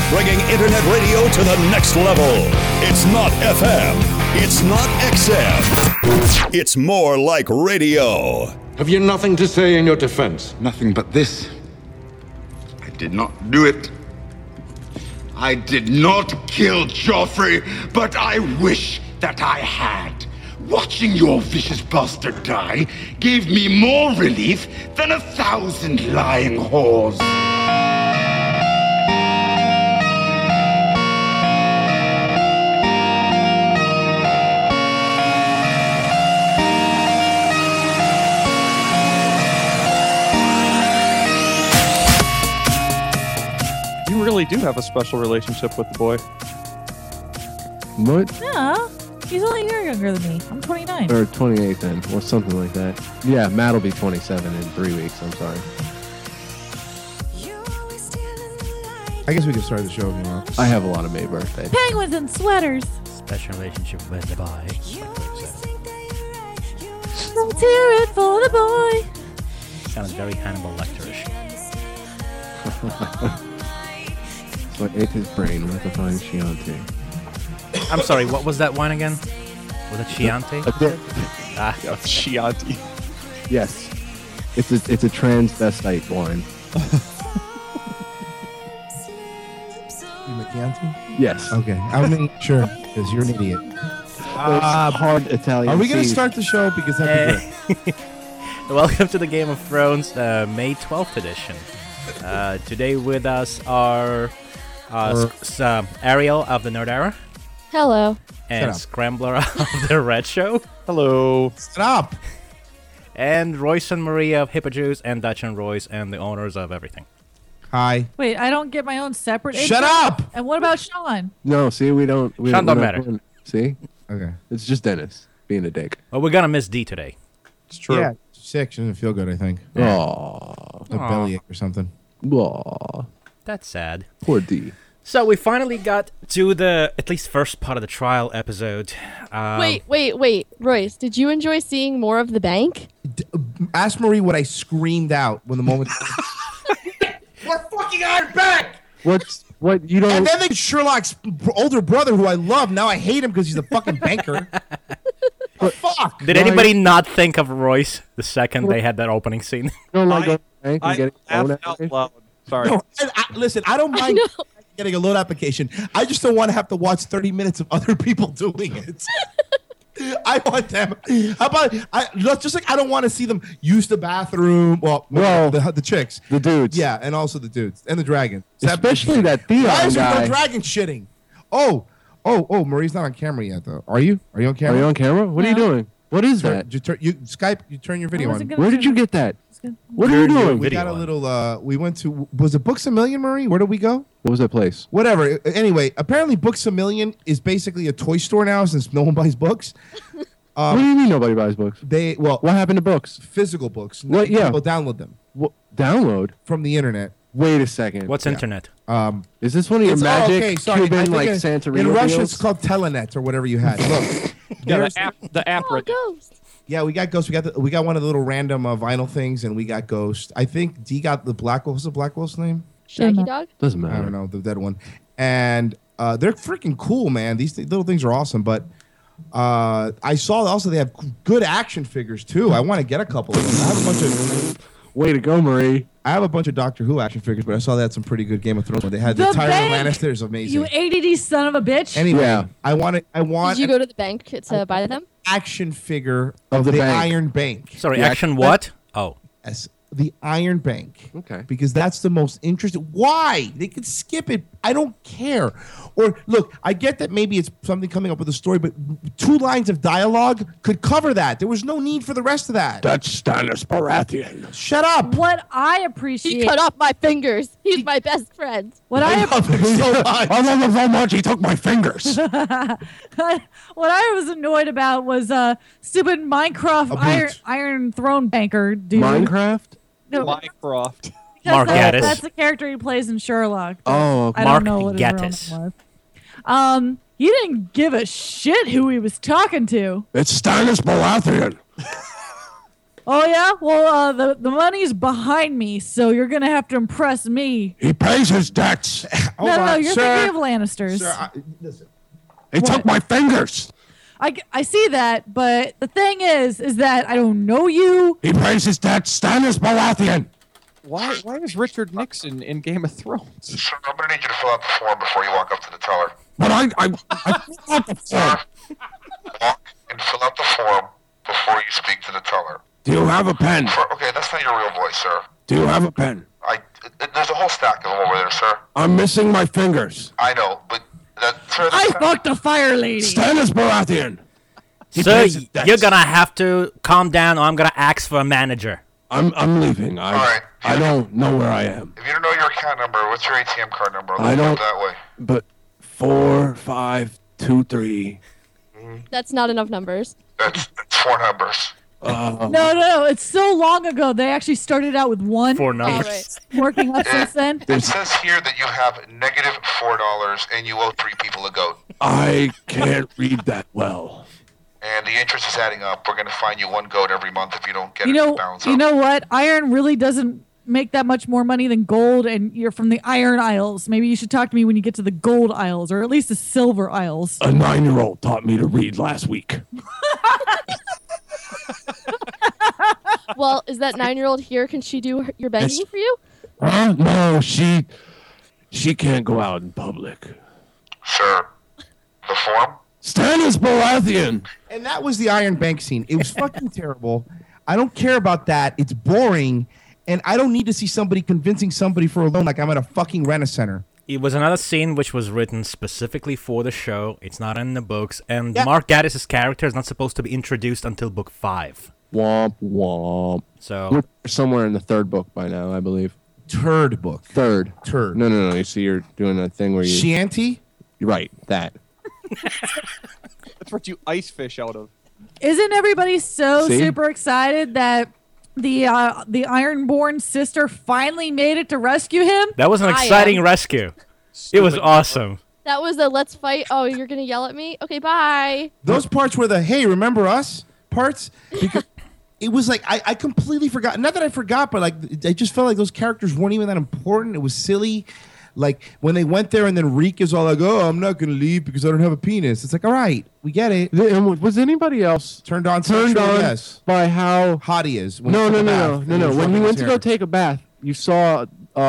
bringing internet radio to the next level. It's not FM. It's not XM. It's more like radio. Have you nothing to say in your defense? Nothing but this. I did not do it. I did not kill Joffrey, but I wish that I had. Watching your vicious bastard die gave me more relief than 1,000 lying whores. You really do have a special relationship with the boy. What? Yeah, he's only a year younger than me. I'm 29. Or 28 then, or something like that. Yeah, Matt will be 27 in 3 weeks. I'm sorry. I guess we can start the show if you want. I have a lot of May birthdays. Penguins and sweaters. Special relationship with the boy. Let's hear it for the boy. Sounds very Hannibal Lecterish. So I ate his brain with a fine Chianti. I'm sorry, what was that wine again? Was it Chianti? Chianti. Yes. It's a transvestite wine. Chianti? Yes. Okay. I mean, sure, because you're an idiot. Hard Italian. Are we going to seed. start the show? Because that'd be great. Welcome to the Game of Thrones May 12th edition. Today with us are Ariel of the Nerd Era Hello. and Scrambler of the Red Show. Hello. Stop. And Royce and Maria of Hippojuice and Dutch and Royce and the owners of everything. Hi. Wait, I don't get my own separate. Shut intro? up! And what about Sean? No, see, we don't. Sean don't matter. See? Okay. It's just Dennis being a dick. Well, we're gonna miss D today. It's true. Yeah, sick. She doesn't feel good, I think. Aww. A bellyache or something. Aww. That's sad. Poor D. So we finally got to the at least first part of the trial episode. Wait. Royce, did you enjoy seeing more of the bank? Ask Marie what I screamed out when the moment. We're fucking Iron Bank! What you don't? And then they Sherlock's older brother, who I love. Now I hate him because he's a fucking banker. Fuck. Did anybody not think of Royce the second they had that opening scene? don't like going to the bank and I getting a loan laughed out application? loud. Sorry. No, listen, I don't mind getting a loan application. I just don't want to have to watch 30 minutes of other people doing it. I want them. How about just like I don't want to see them use the bathroom. Well, the chicks, The dudes. yeah, and also the dudes and the dragon. Especially that Theon Why is there guy. no dragon shitting? Oh, Marie's not on camera yet, though. Are you? Are you on Are camera? you on camera? What are you No. doing? What is that? You Skype. You turn your video on. Where did you get that? good. What are you doing? We got a little. We went to. Was it Books a Million, Marie? Where did we go? What was that place? Whatever. Anyway, apparently Books a Million is basically a toy store now since no one buys books. What do you mean nobody buys books? What happened to books? Physical books. What? Yeah. People download them. Download from the internet. Wait a second. What's internet? Is this one of your magic Cuban like Santorini in Russia? deals? It's called Telenet or whatever you had. Look, Yeah, the app. Oh, Ghost. yeah, we got Ghost. We got one of the little random vinyl things, and we got Ghost. I think D got the Black Wolf. What's the Black Wolf's name? Shaggy Dog? Doesn't I matter. don't know, the dead one. And they're freaking cool, man. These little things are awesome. But I saw also they have good action figures too. I want to get a couple of them. I have a bunch of. Way to go, Marie. I have a bunch of Doctor Who action figures, but I saw they had some pretty good Game of Thrones. They had the Tyrion bank! Lannister is amazing. You ADD son of a bitch. Anyway, Yeah. I want Did you go to the bank to buy them? action figure of the the bank. Iron Bank. Sorry, Yeah, action what? Oh. Yes, the Iron Bank. Okay. Because that's the most interesting. Why? They could skip it. I don't care. Or look, I get that maybe it's something coming up with a story, but 2 lines of dialogue could cover that. There was no need for the rest of that. That's Stannis Baratheon. Shut up. What I He appreciate. cut off my fingers. He's my best friend. What I I love him so much. I love him so much he took my fingers. what I was annoyed about was stupid Minecraft boot. Iron Throne banker dude. Minecraft? No, Mycroft. because Mark Gatiss. That's the character he plays in Sherlock. Oh, okay. I Mark don't know what his real Gatiss. name was. He didn't give a shit who he was talking to. It's Stannis Baratheon. Oh yeah, well the money's behind me, so you're gonna have to impress me. He pays his debts. No, you're thinking of Lannisters. Sir, listen. He took my fingers. I see that, but the thing is that I don't know you. He pays his debts. Stannis Baratheon. Why is Richard Nixon in Game of Thrones? Sir, I'm gonna need you to fill out the form before you walk up to the teller. But I filled out the form. Walk and fill out the form before you speak to the teller. Do you have a pen? Okay, that's not your real voice, sir. Do you have a pen? There's a whole stack of them over there, sir. I'm missing my fingers. I know, but sir, I fucked a fire lady. Stannis Baratheon. Sir, you're gonna have to calm down, or I'm gonna ask for a manager. I'm leaving. All right. I don't know where I am. If you don't know your account number, what's your ATM card number? I don't. That way. But 4, 5, 2, 3. That's not enough numbers. That's 4 numbers. No, it's so long ago. They actually started out with 1. 4 numbers. Right. Working up since then. It says here that you have negative $4 and you owe 3 people a goat. I can't read that well. And the interest is adding up. We're going to fine you 1 goat every month if you don't get it to balance out. You know what? Iron really doesn't make that much more money than gold, and you're from the Iron Isles. Maybe you should talk to me when you get to the Gold Isles, or at least the Silver Isles. A 9-year-old taught me to read last week. Well, is that 9-year-old here? Can she do your banking for you? No, she can't go out in public. Sir, the form? Stannis Baratheon. And that was the Iron Bank scene. It was fucking terrible. I don't care about that. It's boring. And I don't need to see somebody convincing somebody for a loan like I'm at a fucking Rent-A-Center. It was another scene which was written specifically for the show. It's not in the books. And Mark Gatiss' character is not supposed to be introduced until book 5. Womp womp. So we're somewhere in the 3rd book by now, I believe. Turd book. 3rd. Turd. No. You see, you're doing that thing where you... Shanty? Right, that. That's what you ice fish out of. Isn't everybody so See? super excited that the Ironborn sister finally made it to rescue him? that was an exciting rescue. It was awesome. That was a let's fight. Oh, you're going to yell at me? Okay, bye. Those parts were the, hey, remember us parts? Because it was like, I completely forgot. Not that I forgot, but like, I just felt like those characters weren't even that important. It was silly. Like, when they went there and then Reek is all like, oh, I'm not going to leave because I don't have a penis. It's like, all right, we get it. And was anybody else Turned on yes. by how... hot he is. No. When he went to go take a bath, you saw,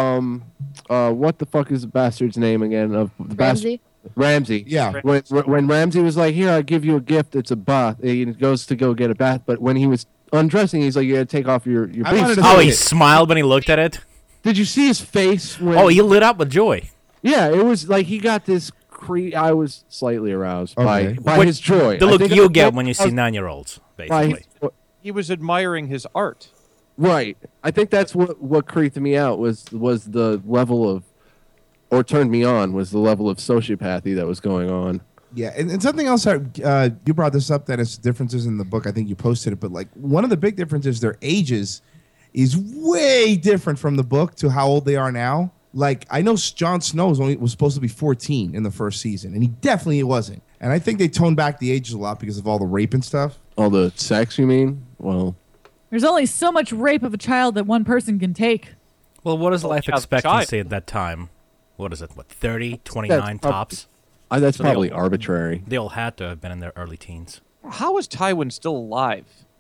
what the fuck is the bastard's name again? Of the Ramsay? Ramsay. Yeah. When Ramsay was like, here, I'll give you a gift. It's a bath. He goes to go get a bath. But when he was undressing, he's like, you got to take off your briefs. Oh, he smiled when he looked at it? Did you see his face? Oh, he lit up with joy. Yeah, it was like he got this... I was slightly aroused by his joy. The look you get when you see 9-year-olds, basically. He was admiring his art. Right. I think that's what creeped me out was the level of, or turned me on, was the level of sociopathy that was going on. Yeah, and something else, you brought this up, that it's differences in the book. I think you posted it, but like one of the big differences, their ages is way different from the book to how old they are now. Like, I know Jon Snow was supposed to be 14 in the first season, and he definitely wasn't. And I think they toned back the ages a lot because of all the rape and stuff. All the sex, you mean? Well, There's only so much rape of a child that one person can take. Well, what is life child's expectancy at that time? What is it? 30, 29 tops? that's So probably they arbitrary. They all had to have been in their early teens. How is Tywin still alive?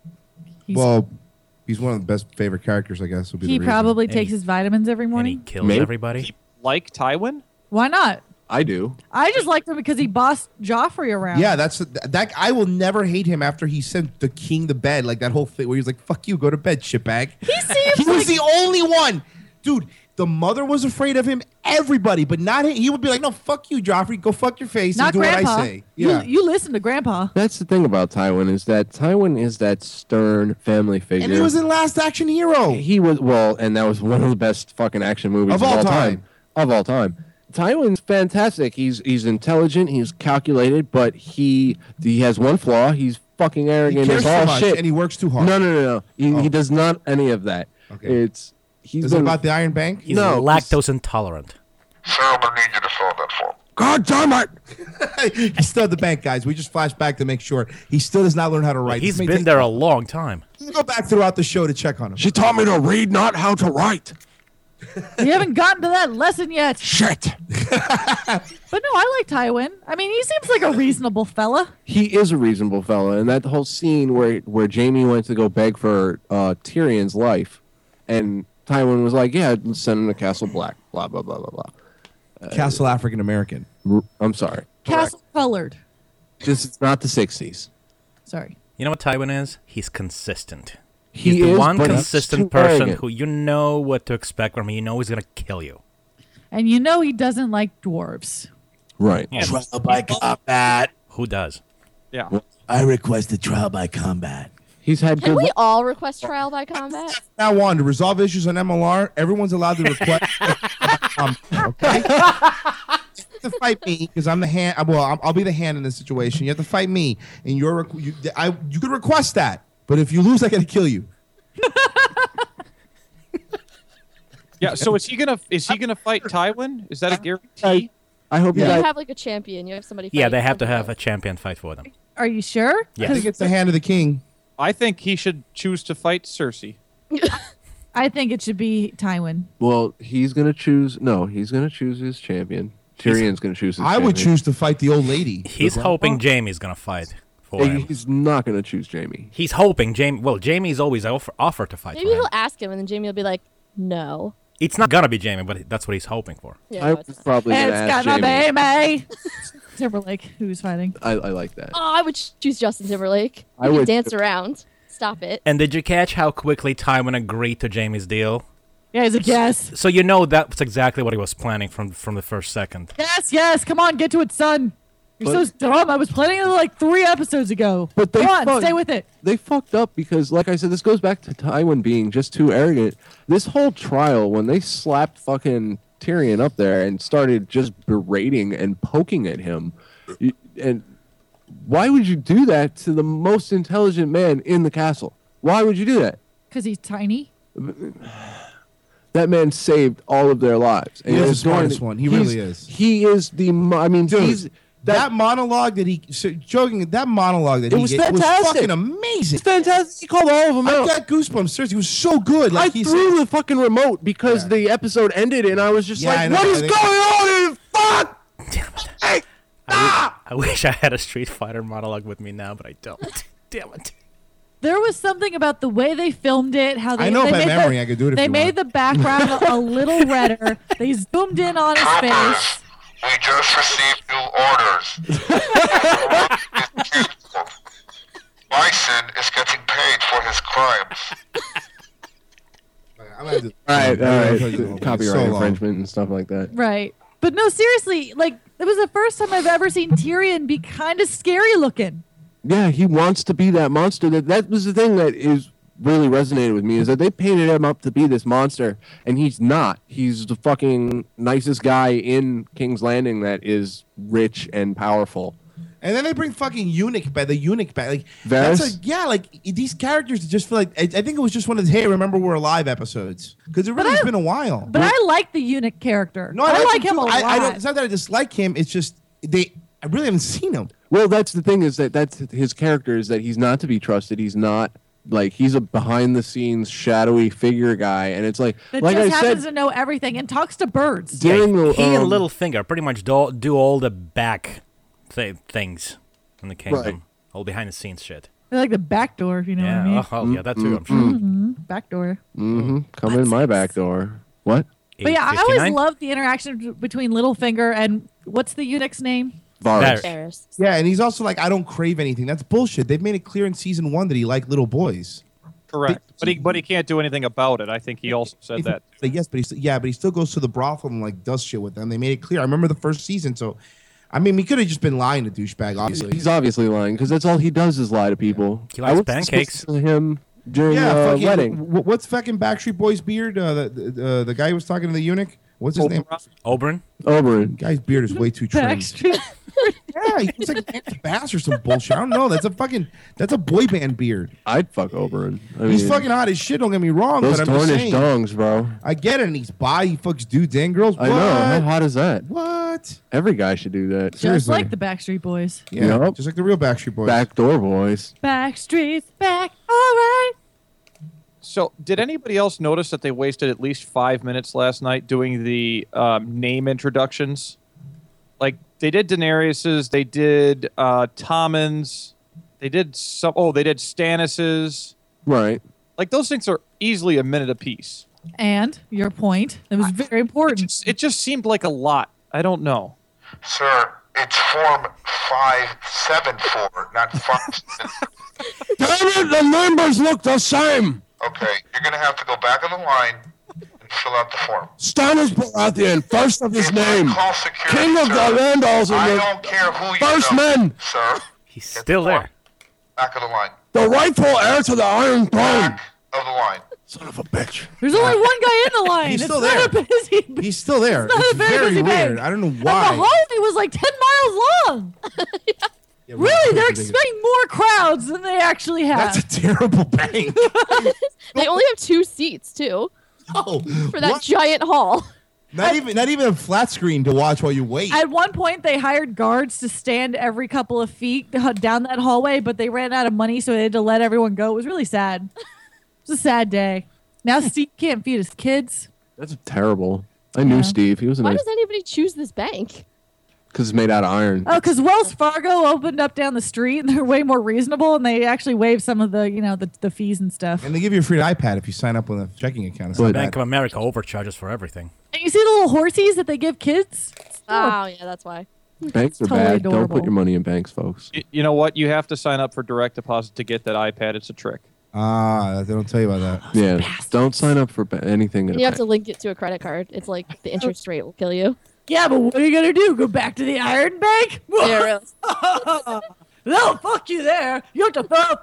He's one of the best favorite characters, I guess. Would be He the reason. probably takes his vitamins every And he morning. kills everybody. Like Tywin? Why not? I do. I just liked him because he bossed Joffrey around. Yeah, that. I will never hate him after he sent the king to bed, like that whole thing where he's like, "Fuck you, go to bed, shitbag." He seems He was like the only one, dude. The mother was afraid of him. Everybody, but not him. He would be like, "No, fuck you, Joffrey. Go fuck your face not and do Grandpa. what I say." Yeah. You listen to Grandpa. That's the thing about Tywin is that stern family figure. And he was in Last Action Hero. He was and that was one of the best fucking action movies Of all time. Of all time. Tywin's fantastic. He's intelligent. He's calculated, but he has one flaw. He's fucking arrogant. He cares as all too much, shit. and he works too hard. No. He does not any of that. Okay. He's Is it about the Iron Bank? He's No, lactose intolerant. Sir, I'm going to need you to fill out that form. God damn it! He's still at the bank, guys. We just flashed back to make sure he still does not learn how to write. He's been there a long time. Go back throughout the show to check on him. She taught me to read, not how to write. You haven't gotten to that lesson yet. Shit. But no, I like Tywin. I mean, he seems like a reasonable fella. He is a reasonable fella, and that whole scene where Jaime went to go beg for Tyrion's life, and Tywin was like, "Yeah, let's send him to Castle Black." Blah blah blah blah blah. Castle African American. I'm sorry. Castle colored. Just not the '60s. Sorry. You know what Tywin is? He's consistent. He He's the is, one but he's consistent too person arrogant. who you know what to expect from him. You know he's going to kill you. And you know he doesn't like dwarves. Right. Yeah. Trial by combat. Who does? Yeah. I request a trial by combat. He's had Can good. we all request trial by combat? Now on to resolve issues on MLR. Everyone's allowed to request. Okay. You have to fight me because I'm the hand. Well, I'll be the hand in this situation. You have to fight me, and you could request that. But if you lose, I got to kill you. Yeah. So is he gonna fight Tywin? Is that a guarantee? I hope You you guys. have like a champion. You have somebody. Yeah, fight they have to somebody have a else. champion fight for them. Are you sure? Yeah. I think it's the hand of the king. I think he should choose to fight Cersei. I think it should be Tywin. Well, he's gonna choose. No, he's gonna choose his champion. Tyrion's gonna choose his I champion. would choose to fight the old lady. He's hoping Jaime's going to fight for him. He's not gonna choose Jaime. He's hoping Jaime. Well, Jaime's always offer to fight Maybe for him. he'll ask him, and then Jamie will be like, "No." It's not going to be Jaime, but that's what he's hoping for. Yeah, I no, was it's not. probably gonna It's ask gonna Jaime. be me. Timberlake, who's fighting? I like that. Oh, I would choose Justin Timberlake. I He can would dance too. around. Stop it. And did you catch how quickly Tywin agreed to Jaime's deal? Yeah, he's like, yes. So you know that's exactly what he was planning from the first second. Yes. Come on, get to it, son. You're so dumb. I was planning it like 3 episodes ago. But they Come on, fucked- stay with it. They fucked up because, like I said, this goes back to Tywin being just too arrogant. This whole trial, when they slapped fucking Tyrion up there and started just berating and poking at him, and why would you do that to the most intelligent man in the castle? Why would you do that? Because he's tiny. That man saved all of their lives. He is the it's during smartest one. He really is. He is the. I mean, Dude, he's that monologue that he that monologue that It he was gave was fantastic. fucking amazing. It's fantastic. He called all of them I out. got goosebumps. Seriously, he was so good. Like I he threw said, the fucking remote because the episode ended, and I was just Yeah, I like, know. "What I is think- going on? In fuck!" Damn it. Hey, I wish I had a Street Fighter monologue with me now, but I don't. Damn it. There was something about the way they filmed it, how they I know they by made memory I could do it if They you made want. the background a little redder. They zoomed in on his face. We just received new orders. Bison is getting paid for his crimes. I'm gonna do- All right, It's copyright so long. infringement and stuff like that. Right. But no, seriously, like, it was the first time I've ever seen Tyrion be kind of scary looking. Yeah, he wants to be that monster. That was the thing that is really resonated with me is that they painted him up to be this monster, and he's not. He's the fucking nicest guy in King's Landing that is rich and powerful. And then they bring fucking eunuch back. The eunuch back. Like Varys? that's like these characters just feel like I think it was just one of the Hey, remember we're alive episodes because it really has been a while. But I like the eunuch character. No, I like like him a lot. I don't. It's not that I dislike him. It's just I really haven't seen him. Well, that's the thing is that's his character is that he's not to be trusted. He's not like he's a behind the scenes shadowy figure guy, and it's like that like just I happens said to know everything and talks to birds. during the He and Littlefinger pretty much do all the back things in the kingdom. Right. All behind the scenes shit. They like the back door, if you know what I mean. Yeah, yeah, that too, I'm sure. Back door. come in my back door. What? But yeah, I always 8:59? loved the interaction between Littlefinger and what's the eunuch's name? Varys. Varys. Yeah, and he's also like, I don't crave anything. That's bullshit. They've made it clear in season 1 that he liked little boys. Correct. But he can't do anything about it. I think he also said that. But yes, but he still goes to the brothel and like does shit with them. They made it clear. I remember the first season, so I mean, he could have just been lying to douchebag. Obviously, He's obviously lying because that's all he does is lie to people. He likes I was pancakes. listening to him during yeah. the Fucking, wedding. What's fucking Backstreet Boys' beard? The guy who was talking to the eunuch. What's his name? Oberyn? Oberyn. Guy's beard is way too trim. Backstreet. Yeah, he looks like Anthony Bass or some bullshit. I don't know. That's a boy band beard. I'd fuck Oberyn. I He's mean, fucking hot as shit. Don't get me wrong, those but I'm just tarnished saying. dongs, bro. I get it. And he's bi. He fucks dudes and girls. I know. How hot is that? What? What? Every guy should do that. Just Seriously. like the Backstreet Boys. Yeah, Yep. just like the real Backstreet Boys. Backdoor boys. Backstreet's back. All right. So, did anybody else notice that they wasted at least 5 minutes last night doing the name introductions? Like, they did Daenerys's, they did Tommen's, they did Stannis's. Right. Like, those things are easily a minute apiece. And your point. It was very important. It just seemed like a lot. I don't know. Sir, it's form 574, not 5. Damn it, the numbers look the same. Okay, you're going to have to go back on the line and fill out the form. Stannis Baratheon, first of his If I name. call security, King of sir, the Vandals I and don't care who you first know, men. sir. He's still there. Back of the line. the rightful heir to the Iron Throne. Back of the line. Son of a bitch. There's only one guy in the line. He's It's still not there. a busy. He's still there. It's not It's a very very busy weird. bank. I don't know And the why. hallway was like 10 miles long. Yeah, Really, they're ridiculous. expecting more crowds than they actually have. That's a terrible bank. They only have 2 seats too Oh, for that what? giant hall. Not even a flat screen to watch while you wait. At one point, they hired guards to stand every couple of feet down that hallway, but they ran out of money, so they had to let everyone go. It was really sad. It was a sad day. Now Steve can't feed his kids. That's terrible. I knew Yeah. Steve. He was a Why nice does anybody choose this bank? because it's made out of iron. Oh, because Wells Fargo opened up down the street, and they're way more reasonable, and they actually waive some of the, the fees and stuff. And they give you a free iPad if you sign up with a checking account. It's not Bank bad. of America overcharges for everything. And you see the little horsies that they give kids? Oh, yeah, that's why. Banks are totally bad. Don't adorable. put your money in banks, folks. You know what? You have to sign up for direct deposit to get that iPad. It's a trick. Ah, they don't tell you about that. Yeah, don't sign up for anything. And you have to link it to a credit card. It's like the interest rate will kill you. Yeah, but what are you going to do? Go back to the Iron Bank? Yeah, really. No, fuck you there. You have to fill out a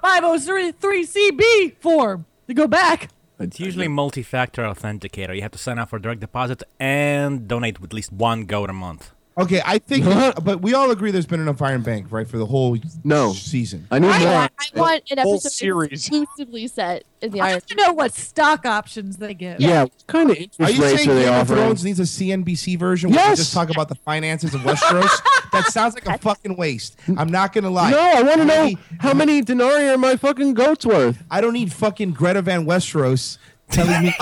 503CB form to go back. It's usually multi-factor authenticator. You have to sign up for direct deposit and donate with at least one goat a month. Okay, I think, but we all agree there's been enough Iron Bank, right, for the whole season. I need more. I want an Whole episode series. exclusively set in the I Iron have to know what stock options they give. Yeah, what kind of Are interest you rates saying are they Game of offering? Thrones needs a CNBC version where we Yes! just talk about the finances of Westeros? That sounds like a fucking waste. I'm not going to lie. No, I want to know Maybe- how many denarii are my fucking goats worth. I don't need fucking Greta Van Westeros telling me.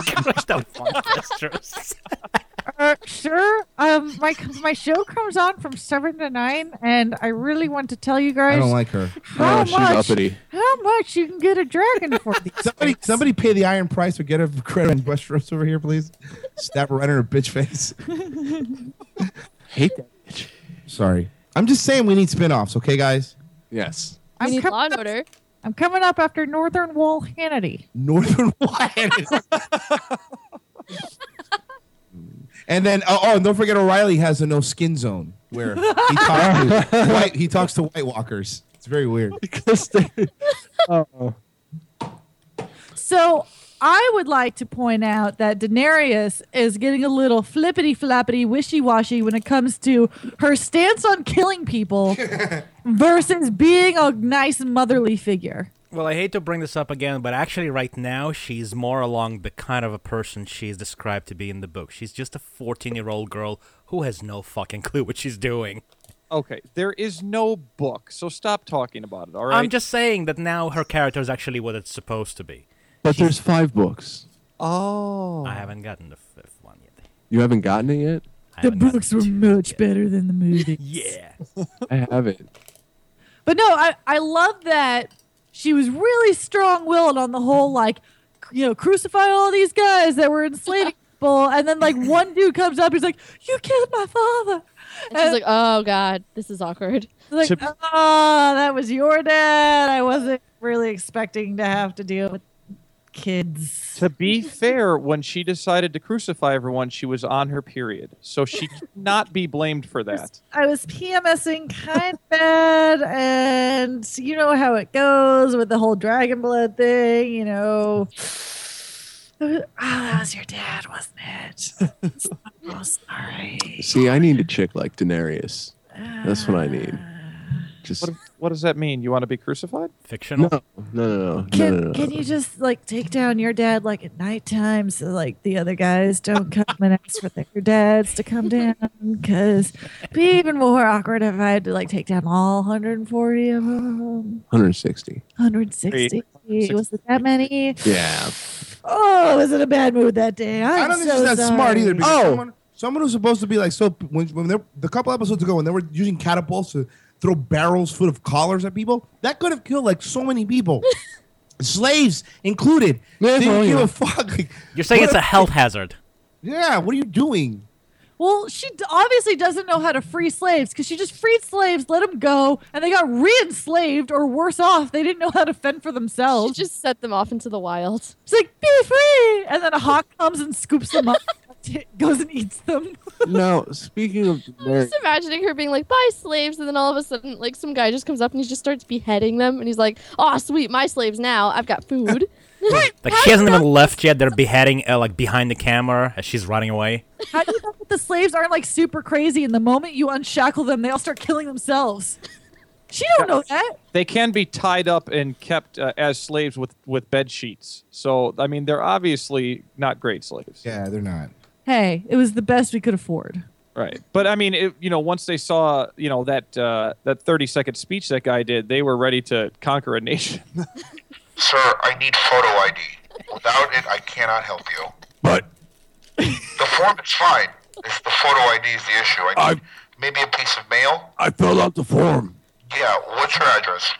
Sure. My show comes on from 7 to 9, and I really want to tell you guys I don't like her. how she's much uppity. how much you can get a dragon for these. Somebody pay the iron price or get a Greta Van Westeros over here, please. Stab her right in her bitch face. Hate that bitch. Sorry. I'm just saying we need spin-offs, okay, guys? Yes. We need com- Law and Order. I'm coming up after Northern Wall Hannity. Northern Wyatt. And then, and don't forget O'Reilly has a no skin zone where he talks to White Walkers. It's very weird. Because they. Oh. So I would like to point out that Daenerys is getting a little flippity-flappity, wishy-washy when it comes to her stance on killing people versus being a nice motherly figure. Well, I hate to bring this up again, but actually right now she's more along the kind of a person she's described to be in the book. She's just a 14-year-old girl who has no fucking clue what she's doing. Okay, there is no book, so stop talking about it, all right? I'm just saying that now her character is actually what it's supposed to be. But there's 5 books. Oh. I haven't gotten the 5th one yet. You haven't gotten it yet? I The haven't gotten books were to much yet. better than the movies. Yeah. I haven't. But no, I love that she was really strong-willed on the whole, like, crucify all these guys that were enslaving people. And then, like, one dude comes up, he's like, you killed my father. And she's like, oh, God, this is awkward. Like, oh, that was your dad. I wasn't really expecting to have to deal with kids. To be fair, when she decided to crucify everyone, she was on her period. So she cannot be blamed for that. I was PMSing kind of bad, and you know how it goes with the whole dragon blood thing, Oh, that was your dad, wasn't it? Oh, sorry. See, I need a chick like Daenerys. That's what I need. Just What does that mean? You want to be crucified? Fictional. no. Can you just like take down your dad like at nighttime so like the other guys don't come and ask for their dads to come down? Because it'd be even more awkward if I had to like take down all 140 of them. 160. 160. Was it that many? Yeah. Oh, I was in a bad mood that day. I I'm don't think so she's that smart either. sorry. Because someone who's supposed to be like when they're the couple episodes ago when they were using catapults to throw barrels full of collars at people, that could have killed like so many people, slaves included. Yeah, They didn't give yeah. a fuck. Like, You're saying it's a health hazard. Yeah, what are you doing? Well, she obviously doesn't know how to free slaves because she just freed slaves, let them go, and they got re-enslaved or worse off. They didn't know how to fend for She themselves. just set them off into the wild. She's like, be free! And then a hawk comes and scoops them up, goes and eats them. Now, speaking of I'm just imagining her being like, "Bye, slaves," and then all of a sudden, like some guy just comes up and he just starts beheading them, and he's like, "Oh, sweet, my slaves now. I've got food." Like she hasn't even left yet. They're beheading like behind the camera as she's running away. How do you know that the slaves aren't like super crazy? And the moment you unshackle them, they all start killing themselves. She don't know that. They can be tied up and kept as slaves with bed sheets. So I mean, they're obviously not great slaves. Yeah, they're not. Hey, it was the best we could afford. Right. But I mean, once they saw, that 30-second speech that guy did, they were ready to conquer a nation. Sir, I need photo ID. Without it, I cannot help you. But The form is fine. It's the photo ID is the issue. I need maybe a piece of mail. I filled out the form. Yeah, what's your address?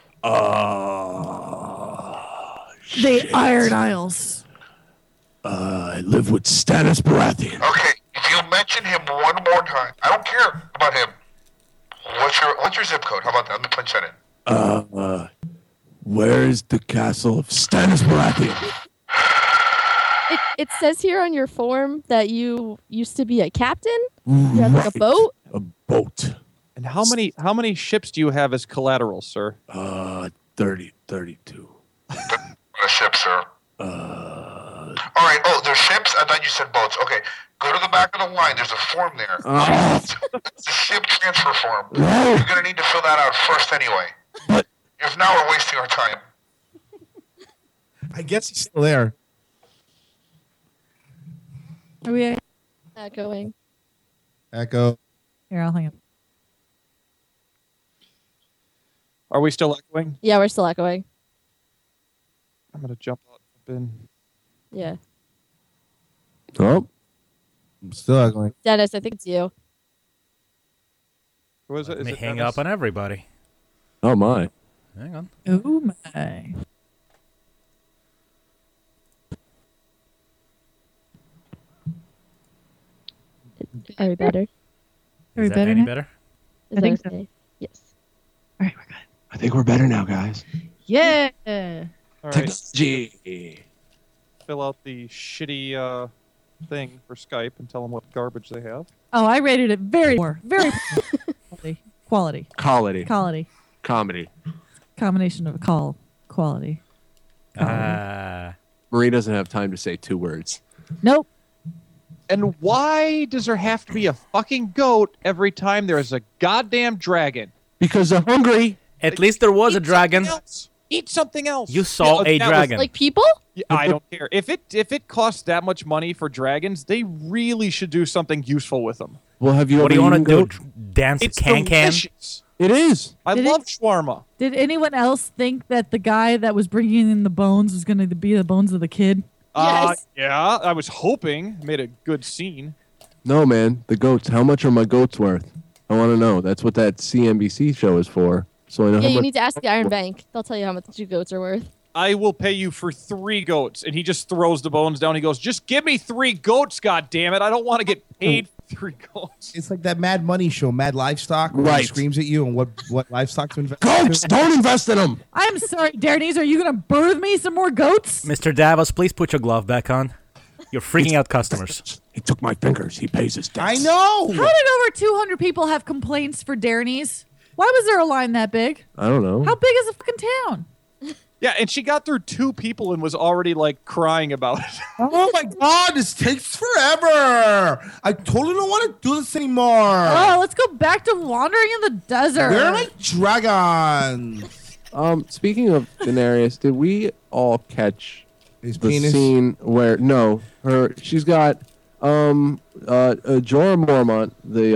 The Iron Isles. I live with Stannis Baratheon. Okay, if you mention him one more time, I don't care about him. What's your zip code? How about that? Let me punch that in. Where is the castle of Stannis Baratheon? It says here on your form that you used to be a captain. You have like a boat. A boat. And how many ships do you have as collateral, sir? 32. A ship, sir. All right. Oh, there's ships? I thought you said boats. Okay. Go to the back of the line. There's a form there. It's a ship transfer form. You're going to need to fill that out first anyway. But If not, we're wasting our time. I guess he's still there. Are we Echoing. Echo. here? I'll hang up. Are we still echoing? Yeah, we're still echoing. I'm going to jump out in. Yeah. Oh, I'm still echoing. Dennis, I think it's you. Who is it? Let Is me it hang Dennis? up on everybody. oh my. Hang on. Oh my. Are we better? Are we Is that better any now? better? Is I think that so. okay? Yes. All right, we're good. I think we're better now, guys. Yeah. All right. Technology. Fill out the shitty thing for Skype and tell them what garbage they have. Oh, I rated it very quality. Quality. Quality. Comedy. Combination of quality. Marie doesn't have time to say 2 words. Nope. And why does there have to be a fucking goat every time there is a goddamn dragon? Because they're hungry. At least there was a dragon. Eat something else. You saw a that was- dragon. Like people? Yeah, I don't care. If it costs that much money for dragons, they really should do something useful with them. Well, have you What do ever you want eaten to do? goat? Dance It's can? delicious. It is. I Did love shawarma. Did anyone else think that the guy that was bringing in the bones was going to be the bones of the kid? Yes. Yeah, I was hoping. Made a good scene. No, man. The goats. How much are my goats worth? I want to know. That's what that CNBC show is for. So I know Yeah, how you much. need to ask the Iron Bank. They'll tell you how much your goats are worth. I will pay you for 3 goats. And he just throws the bones down. He goes, just give me 3 goats, goddammit. I don't want to get paid for 3 goats. It's like that Mad Money show, Mad Livestock, where he Right. screams at you and what livestock to invest. Goats! Don't invest in them. I'm sorry, Darnies. Are you going to birth me some more goats? Mr. Davos, please put your glove back on. You're freaking out customers. He took my fingers. He pays his debts. I know. How did over 200 people have complaints for Darnies? Why was there a line that big? I don't know. How big is a fucking town? Yeah, and she got through 2 people and was already like crying about it. Oh my god, this takes forever. I totally don't want to do this anymore. Oh, let's go back to wandering in the desert. Where are my dragons? Speaking of Daenerys, did we all catch His the penis? scene where she's got Jorah Mormont,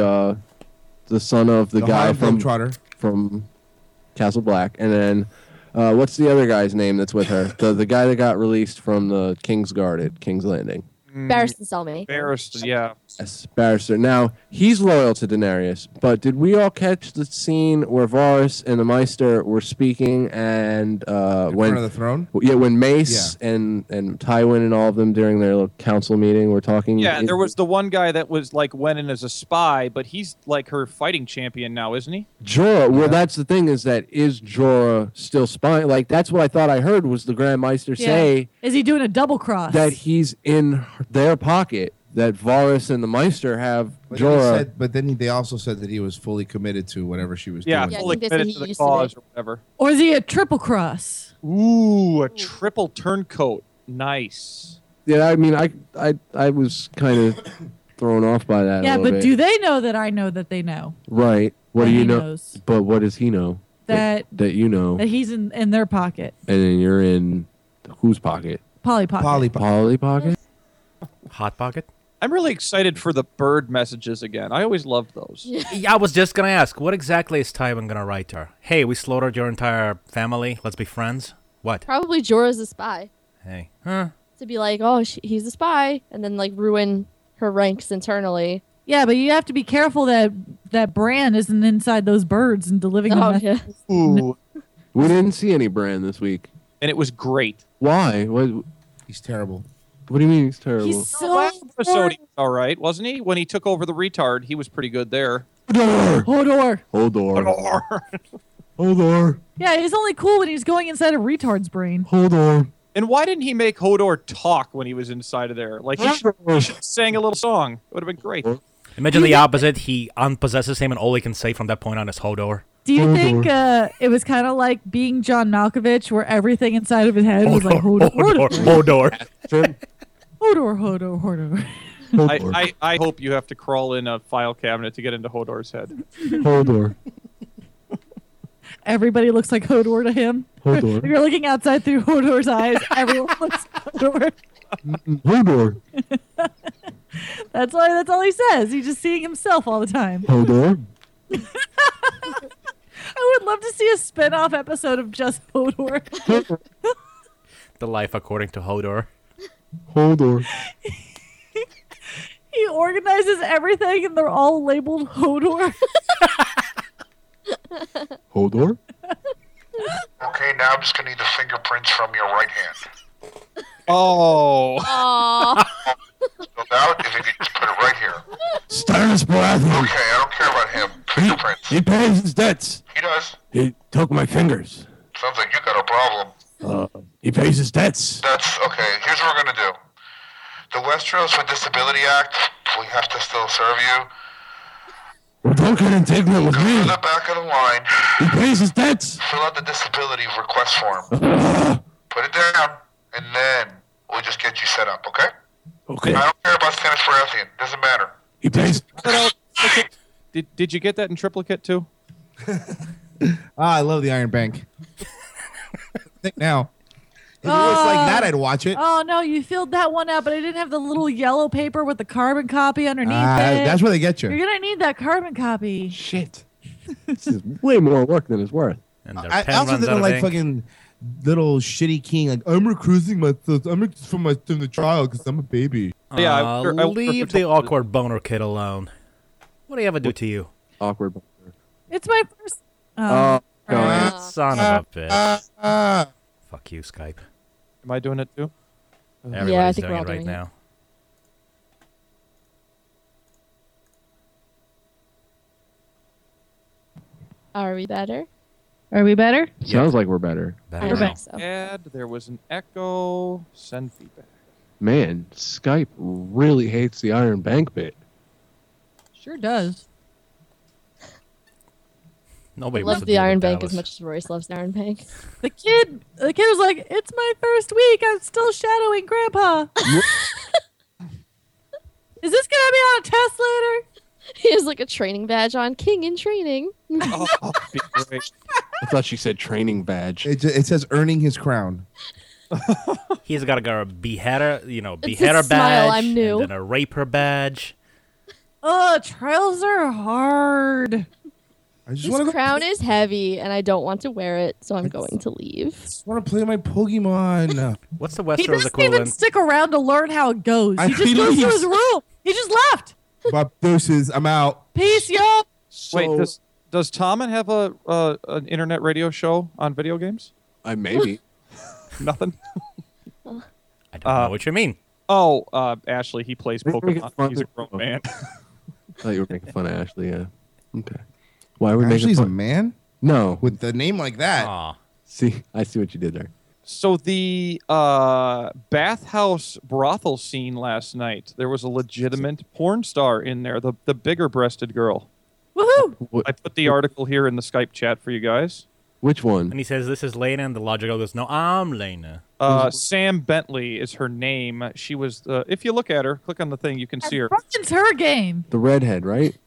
the son of the guy Harlem Globetrotter. from Castle Black, and then what's the other guy's name that's with her? The guy that got released from the King's Guard at King's Landing. Barristan Selmy. Embarrassed, yeah. Yes, Barrister. Now, he's loyal to Daenerys, but did we all catch the scene where Varys and the Maester were speaking and In front of the throne? Yeah, when Mace and Tywin and all of them during their little council meeting were talking? Yeah, there was the one guy that was like went in as a spy, but he's like her fighting champion now, isn't he? Jorah, well, that's the thing is Jorah still spying? Like, that's what I thought I heard was the Grand Maester say Is he doing a double cross? that he's in their pocket, that Varys and the Maester have Jorah. But then they also said that he was fully committed to whatever she was Yeah, doing. fully think they said committed he to the used to be. cause or whatever. Or is he a triple cross? Ooh, a triple turncoat. Nice. Yeah, I mean, I was kind of thrown off by that. Yeah, a but little bit. do they know that I know that they know Right. What That do you he know? knows. But what does he know? that That you know, that he's in their pocket? and then you're in whose pocket? Polly pocket. Polly pocket. Hot Pocket? I'm really excited for the bird messages again. I always loved those. Yeah, I was just gonna ask, what exactly is Tywin gonna write to her? Hey, we slaughtered your entire family. Let's be friends. What? Probably Jorah's a spy. Hey. Huh? To be like, oh, he's a spy, and then like ruin her ranks internally. Yeah, but you have to be careful that Bran isn't inside those birds and delivering them. Oh, messages. yeah. Ooh. We didn't see any Bran this week. And it was great. Why? What? He's terrible. What do you mean he's terrible? He's so Last episode, he was all right, wasn't he? When he took over the retard, he was pretty good there. Hodor. Hodor. Yeah, he's only cool when he's going inside a retard's brain. Hodor. And why didn't he make Hodor talk when he was inside of there? Like, he should have sang a little song. It would have been great. Imagine the opposite. He unpossesses him, and all he can say from that point on is Hodor. Do you think it was kind of like being John Malkovich, where everything inside of his head was like Hodor, Hodor. Hodor, Hodor. I hope you have to crawl in a file cabinet to get into Hodor's head. Hodor. Everybody looks like Hodor to him. Hodor. If you're looking outside through Hodor's eyes, everyone looks like Hodor. Hodor. That's all he says. He's just seeing himself all the time. Hodor. I would love to see a spin-off episode of just Hodor. The life according to Hodor. Hodor. He organizes everything and they're all labeled Hodor. Hodor. Okay, now I'm just gonna need the fingerprints from your right hand. Oh. Aw. So now, if you could just put it right here. Stannis Baratheon. Okay, I don't care about him. Fingerprints. He pays his debts. He does. He took my fingers. Sounds like you got a problem. He pays his debts. That's okay. Here's what we're gonna do. The Westeros with Disability Act. We have to still serve you. Well, don't get indignant with Go me. to the back of the line. He pays his debts. Fill out the disability request form. Put it down, and then we'll just get you set up. Okay? Okay. I don't care about Stannis Baratheon. Doesn't matter. He pays. Did you get that in triplicate too? I love the Iron Bank. I think now. If it was like that, I'd watch it. Oh no, you filled that one out, but I didn't have the little yellow paper with the carbon copy underneath it. That's where they get You're you. gonna need that carbon copy. Shit. This is way more work than it's worth. And their I pen also runs out didn't of like ink. fucking little shitty king. Like, I'm recruiting myself. I'm from the trial because I'm a baby. Yeah, I wonder Leave if the it's- awkward boner kid alone. What do you ever do to you? Awkward. It's my first. Oh, Uh, Son of a bitch. Fuck you, Skype. Am I doing it too? Everybody's think we're doing all it right doing it. now. Are we better? Are we better? sounds like we're better. Better I now. think so. Add. There was an echo. Send feedback. Man, Skype really hates the Iron Bank bit. Sure does. Nobody I wants love to the deal with Iron Bank Dallas. as much as Royce loves the Iron Bank. The kid was like, "It's my first week. I'm still shadowing Grandpa. Is this gonna be on a test later?" He has like a training badge on. King in training. Oh, be great. I thought she said training badge. It says earning his crown. He's got a beheader, It's his beheader smile, badge, I'm new. and then a raper badge. Oh, trials are hard. I just This want to crown is heavy, and I don't want to wear it, so I'm going to leave. want to play my Pokemon. What's the He Westeros doesn't even equivalent? stick around to learn how it goes. I He just feel goes to he's- his room. He just left. Bob deuces. I'm out. Peace, yo. Wait, does Tommen have an internet radio show on video games? Maybe. Nothing. I don't know what you mean. Oh, Ashley, he plays We're making Pokemon. fun He's a of- grown man. I thought you were making fun of Ashley. Yeah. Okay. Why are we making Ashley's a fun? man No. with the name like that. Aw. See, I see what you did there. So the bathhouse brothel scene last night, there was a legitimate porn star in there, the bigger-breasted girl. Woohoo. I put the article here in the Skype chat for you guys. Which one? And he says, "This is Lena," and the logical goes, "No, I'm Lena." Sam Bentley is her name. She was, if you look at her, click on the thing, you can see her. It's her game. The redhead, right?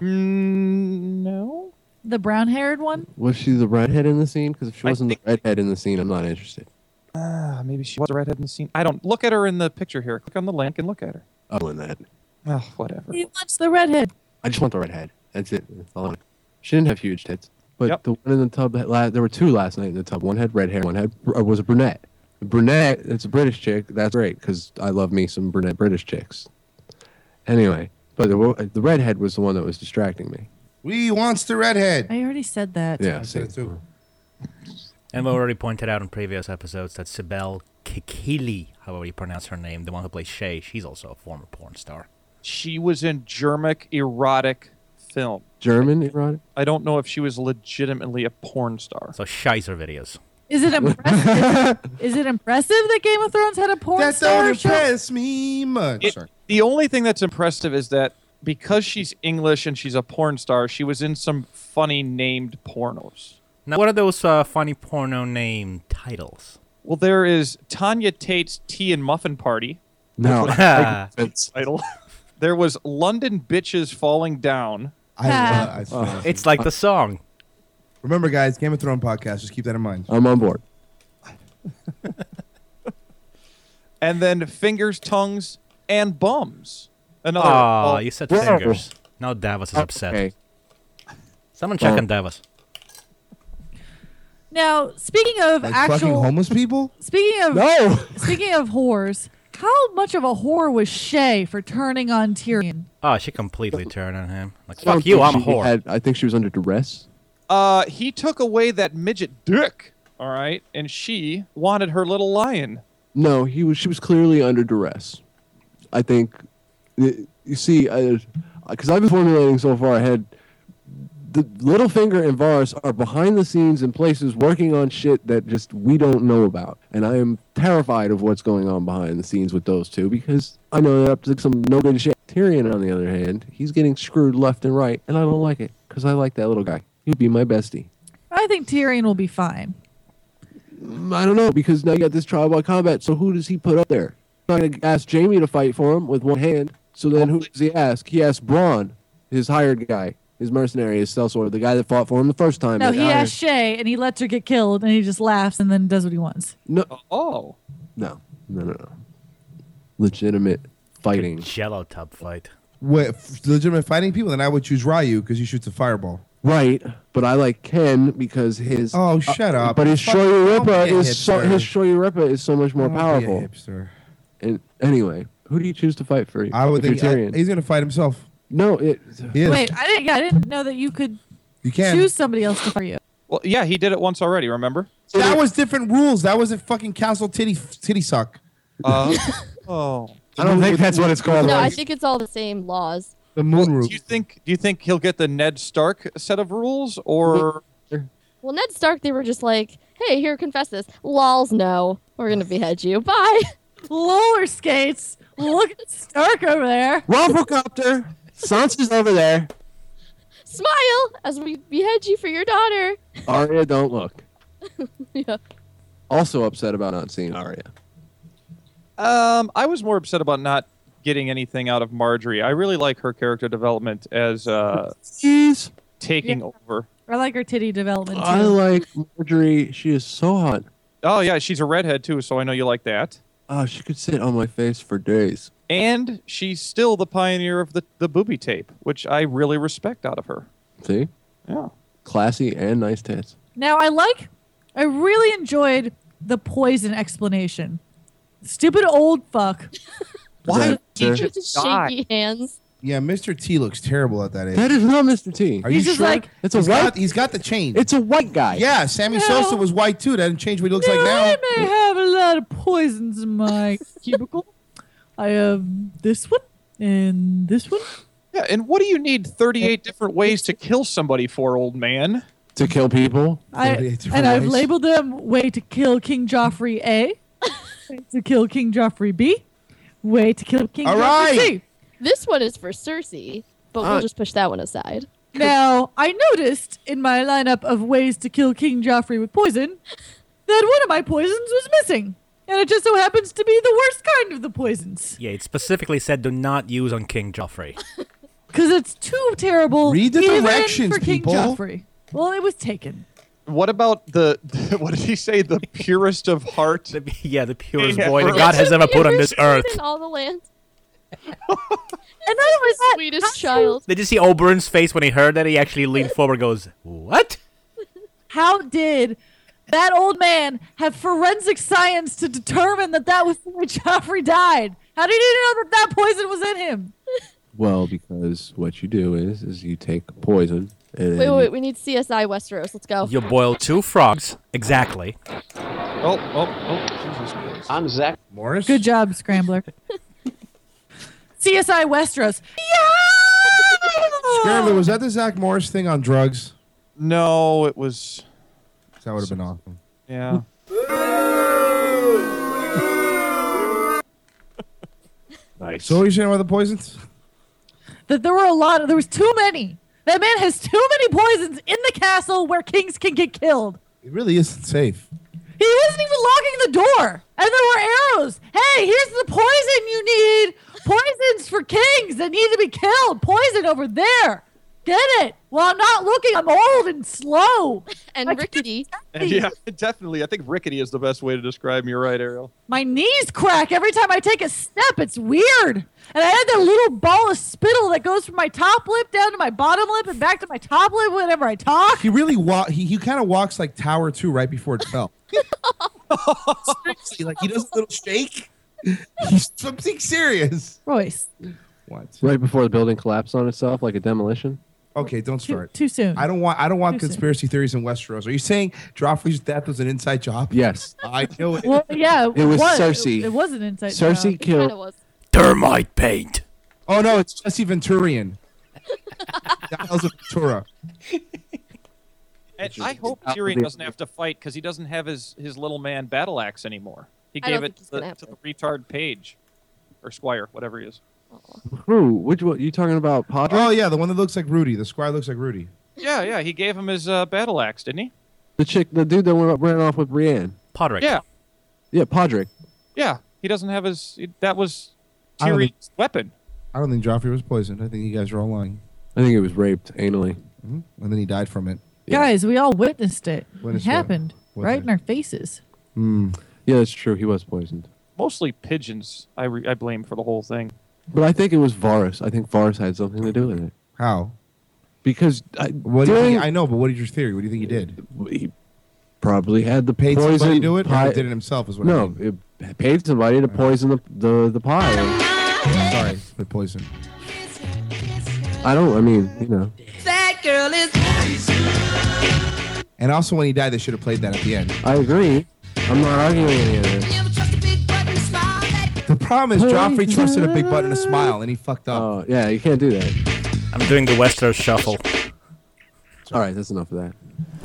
No. The brown-haired one. Was she the redhead in the scene? Because if she I wasn't the redhead in the scene, I'm not interested. Maybe she was a redhead in the scene. I don't. Look at her in the picture here. Click on the link and look at her. Other than that, Oh, whatever. He wants the redhead. I just want the redhead. That's it. That's all I want. She didn't have huge tits. But Yep. the one in the tub, there were two last night in the tub. One had red hair, one was a brunette. The brunette, it's a British chick. That's great, because I love me some brunette British chicks. Anyway, but the redhead was the one that was distracting me. We wants the redhead. I already said that. Yeah, I said it too. And we already pointed out in previous episodes that Sibel Kekili, however you pronounce her name, the one who plays Shay, she's also a former porn star. She was in German erotic film. German erotic? I don't know if she was legitimately a porn star. So Shizer videos. Is it impressive? Is it impressive that Game of Thrones had a porn That star don't show? impress me much. Sorry. The only thing that's impressive is that because she's English and she's a porn star, she was in some funny named pornos. Now, what are those funny porno name titles? Well, there is Tanya Tate's Tea and Muffin Party. No. Title. There was London Bitches Falling Down. It's like the song. Remember, guys, Game of Thrones podcast. Just keep that in mind. I'm on board. And then Fingers, Tongues, and Bums. Another. Oh, you said Whoa. fingers. Now Davos is upset. Okay. Someone check on Davos. Now, speaking of Like fucking actual, homeless people? speaking of No. speaking of whores, how much of a whore was Shay for turning on Tyrion? Oh, she completely turned on him. Like, I don't fuck you, think I'm a she whore. I think she was under duress. He took away that midget dick. All right. And she wanted her little lion. No, she was clearly under duress. I think, you see, because I've been formulating so far ahead, the Littlefinger and Varys are behind the scenes in places working on shit that just we don't know about. And I am terrified of what's going on behind the scenes with those two because I know they're up to some no good shit. Tyrion, on the other hand, he's getting screwed left and right, and I don't like it because I like that little guy. He'd be my bestie. I think Tyrion will be fine. I don't know, because now you got this trial by combat, so who does he put up there? Not going to ask Jamie to fight for him with one hand, so then who does he ask? He asks Braun, his hired guy, his mercenary, his sellsword, the guy that fought for him the first time. No, that he hired- asks Shay, and he lets her get killed, and he just laughs and then does what he wants. No, Oh. no. Legitimate fighting. Jello tub fight. Wait, legitimate fighting people? Then I would choose Ryu because he shoots a fireball. Right, but I like Ken because his... Oh, shut up. But his Fuck- Shoyu don't be a Rippa is so much more Don't be a powerful. hipster. And anyway, who do you choose to fight for? I would if think you're Tyrion? he's going to fight himself. No, He is. Wait, I didn't know that you could You can. choose somebody else to fight you. Well, yeah, he did it once already, remember? That was different rules. That was a fucking council titty suck. Oh. I don't think that's what it's called. No, I right? think it's all the same laws. The moon rule. Do you think he'll get the Ned Stark set of rules, or Well, Ned Stark, they were just like, hey, here, confess this. Lols, no. We're going to behead you. Bye. Roller skates. Look at Stark over there. Rumpelcopter. Sansa's over there. Smile as we behead you for your daughter. Arya, don't look. Yeah. Also upset about not seeing Arya. I was more upset about not getting anything out of Marjorie. I really like her character development as She's taking over. I like her titty development too. I like Marjorie. She is so hot. Oh yeah, she's a redhead too, so I know you like that. Oh, she could sit on my face for days. And she's still the pioneer of the booby tape, which I really respect out of her. See? Yeah. Classy and nice tits. Now I really enjoyed the poison explanation. Stupid old fuck. Why did he Sir? just die? Shaky hands. Yeah, Mr. T looks terrible at that age. That is not Mr. T. Are He's you just sure? like- It's a He's white. got, he's got the chain. It's a white guy. Yeah, Sammy No. Sosa was white too. That didn't change what he looks like now. I may have a lot of poisons in my cubicle. I have this one and this one. Yeah, and what do you need 38 different ways to kill somebody for, old man? To kill people. 38 different And I've ways. labeled them way to kill King Joffrey A, way to kill King Joffrey B, way to kill King All Joffrey right. C. This one is for Cersei, but we'll just push that one aside. Now, I noticed in my lineup of ways to kill King Joffrey with poison that one of my poisons was missing. And it just so happens to be the worst kind of the poisons. Yeah, it specifically said do not use on King Joffrey. Because it's too terrible. Read the even directions, for King people. Joffrey. Well, it was taken. What about what did he say? The purest of heart? Yeah, the purest Yeah, boy that really. God has ever put on this earth. In all the land. And not only that, Sweetest child. Did you see Oberyn's face when he heard that? He actually leaned forward and goes, what? how did that old man have forensic science to determine that that was the way Joffrey died? How did he know that that poison was in him? Well, because what you do is you take poison and Wait, then wait, we need CSI Westeros. Let's go. You boil 2 frogs. Exactly. Oh, Jesus Christ. I'm Zach. Morris? Good job, Scrambler. CSI Westeros. Yeah! Scrambler, was that the Zach Morris thing on drugs? No, it was. That would have been awesome. Yeah. Nice. So what are you saying about the poisons? That there was too many. That man has too many poisons in the castle where kings can get killed. It really isn't safe. He wasn't even locking the door. And there were arrows. Hey, here's the poison you need. Poisons for kings that need to be killed. Poison over there. Get it? Well, I'm not looking. I'm old and slow. And rickety. Yeah, definitely. I think rickety is the best way to describe me. You're right, Ariel. My knees crack every time I take a step. It's weird. And I had that little ball of spittle that goes from my top lip down to my bottom lip and back to my top lip whenever I talk. He really he kind of walks like Tower 2 right before it fell. Seriously, like he does a little shake. He's something serious. Royce, What? right before the building collapsed on itself like a demolition. Okay, don't start. too soon. I don't want Too soon. conspiracy theories in Westeros. Are you saying Joffrey's death was an inside job? Yes. I knew it. Well, yeah, It was Cersei. It was an inside Cersei job. Kind killed. of was. Termite paint. Oh no, it's Jesse Venturian. Giles of Ventura. And I hope Tyrion doesn't have to fight because he doesn't have his little man battle axe anymore. He I don't gave think it he's to gonna the, have to to. the retard page. Or Squire, whatever he is. Who? Which one? You talking about Podrick? Oh yeah, the one that looks like Rudy. The squire looks like Rudy. Yeah, he gave him his battle axe, didn't he? The dude that ran off with Brienne. Podrick. Yeah, Yeah, Podrick. yeah. He doesn't have his. That was I don't think- Tyrion's weapon. I don't think Joffrey was poisoned. I think you guys are all lying. I think he was raped anally. And then he died from it. Guys, we all witnessed it. Witnessed It what? happened What right did? in our faces. Yeah, that's true. He was poisoned. Mostly pigeons. I blame for the whole thing. But I think it was Varys. I think Varys had something to do with it. How? Because What do you think? I know, but what is your theory? What do you think he did? he probably had the Paid poison somebody to do it, or pie- he did it himself? Is what I No, mean. it paid somebody to poison the pie. Sorry, the poison. I don't. I mean, you know. That girl is. And also, when he died, they should have played that at the end. I agree. I'm not arguing any of this. The problem is Joffrey trusted a big button and a smile, and he fucked up. Oh, yeah, you can't do that. I'm doing the Westeros shuffle. All right, that's enough of that.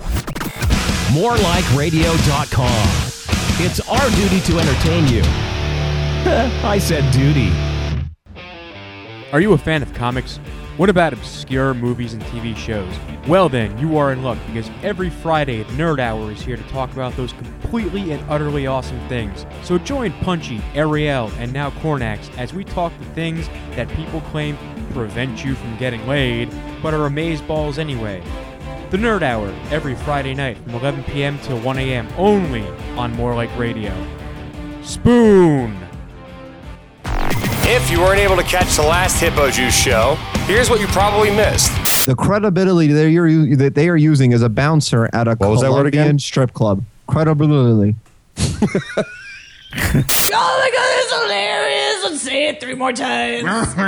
MoreLikeRadio.com. It's our duty to entertain you. I said duty. Are you a fan of comics? What about obscure movies and TV shows? Well then, you are in luck because every Friday, the Nerd Hour is here to talk about those completely and utterly awesome things. So join Punchy, Ariel, and now Cornax as we talk the things that people claim prevent you from getting laid, but are amazeballs anyway. The Nerd Hour, every Friday night from 11 p.m. till 1 a.m. only on More Like Radio. Spoon! If you weren't able to catch the last Hippo Juice show, here's what you probably missed. The credibility that they are using as a bouncer at a Colombian strip club. Credibility. Oh my god, it's hilarious! Let's say it 3 more times.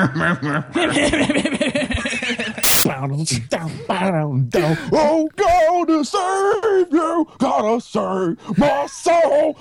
Oh, gotta save you, gotta save my soul.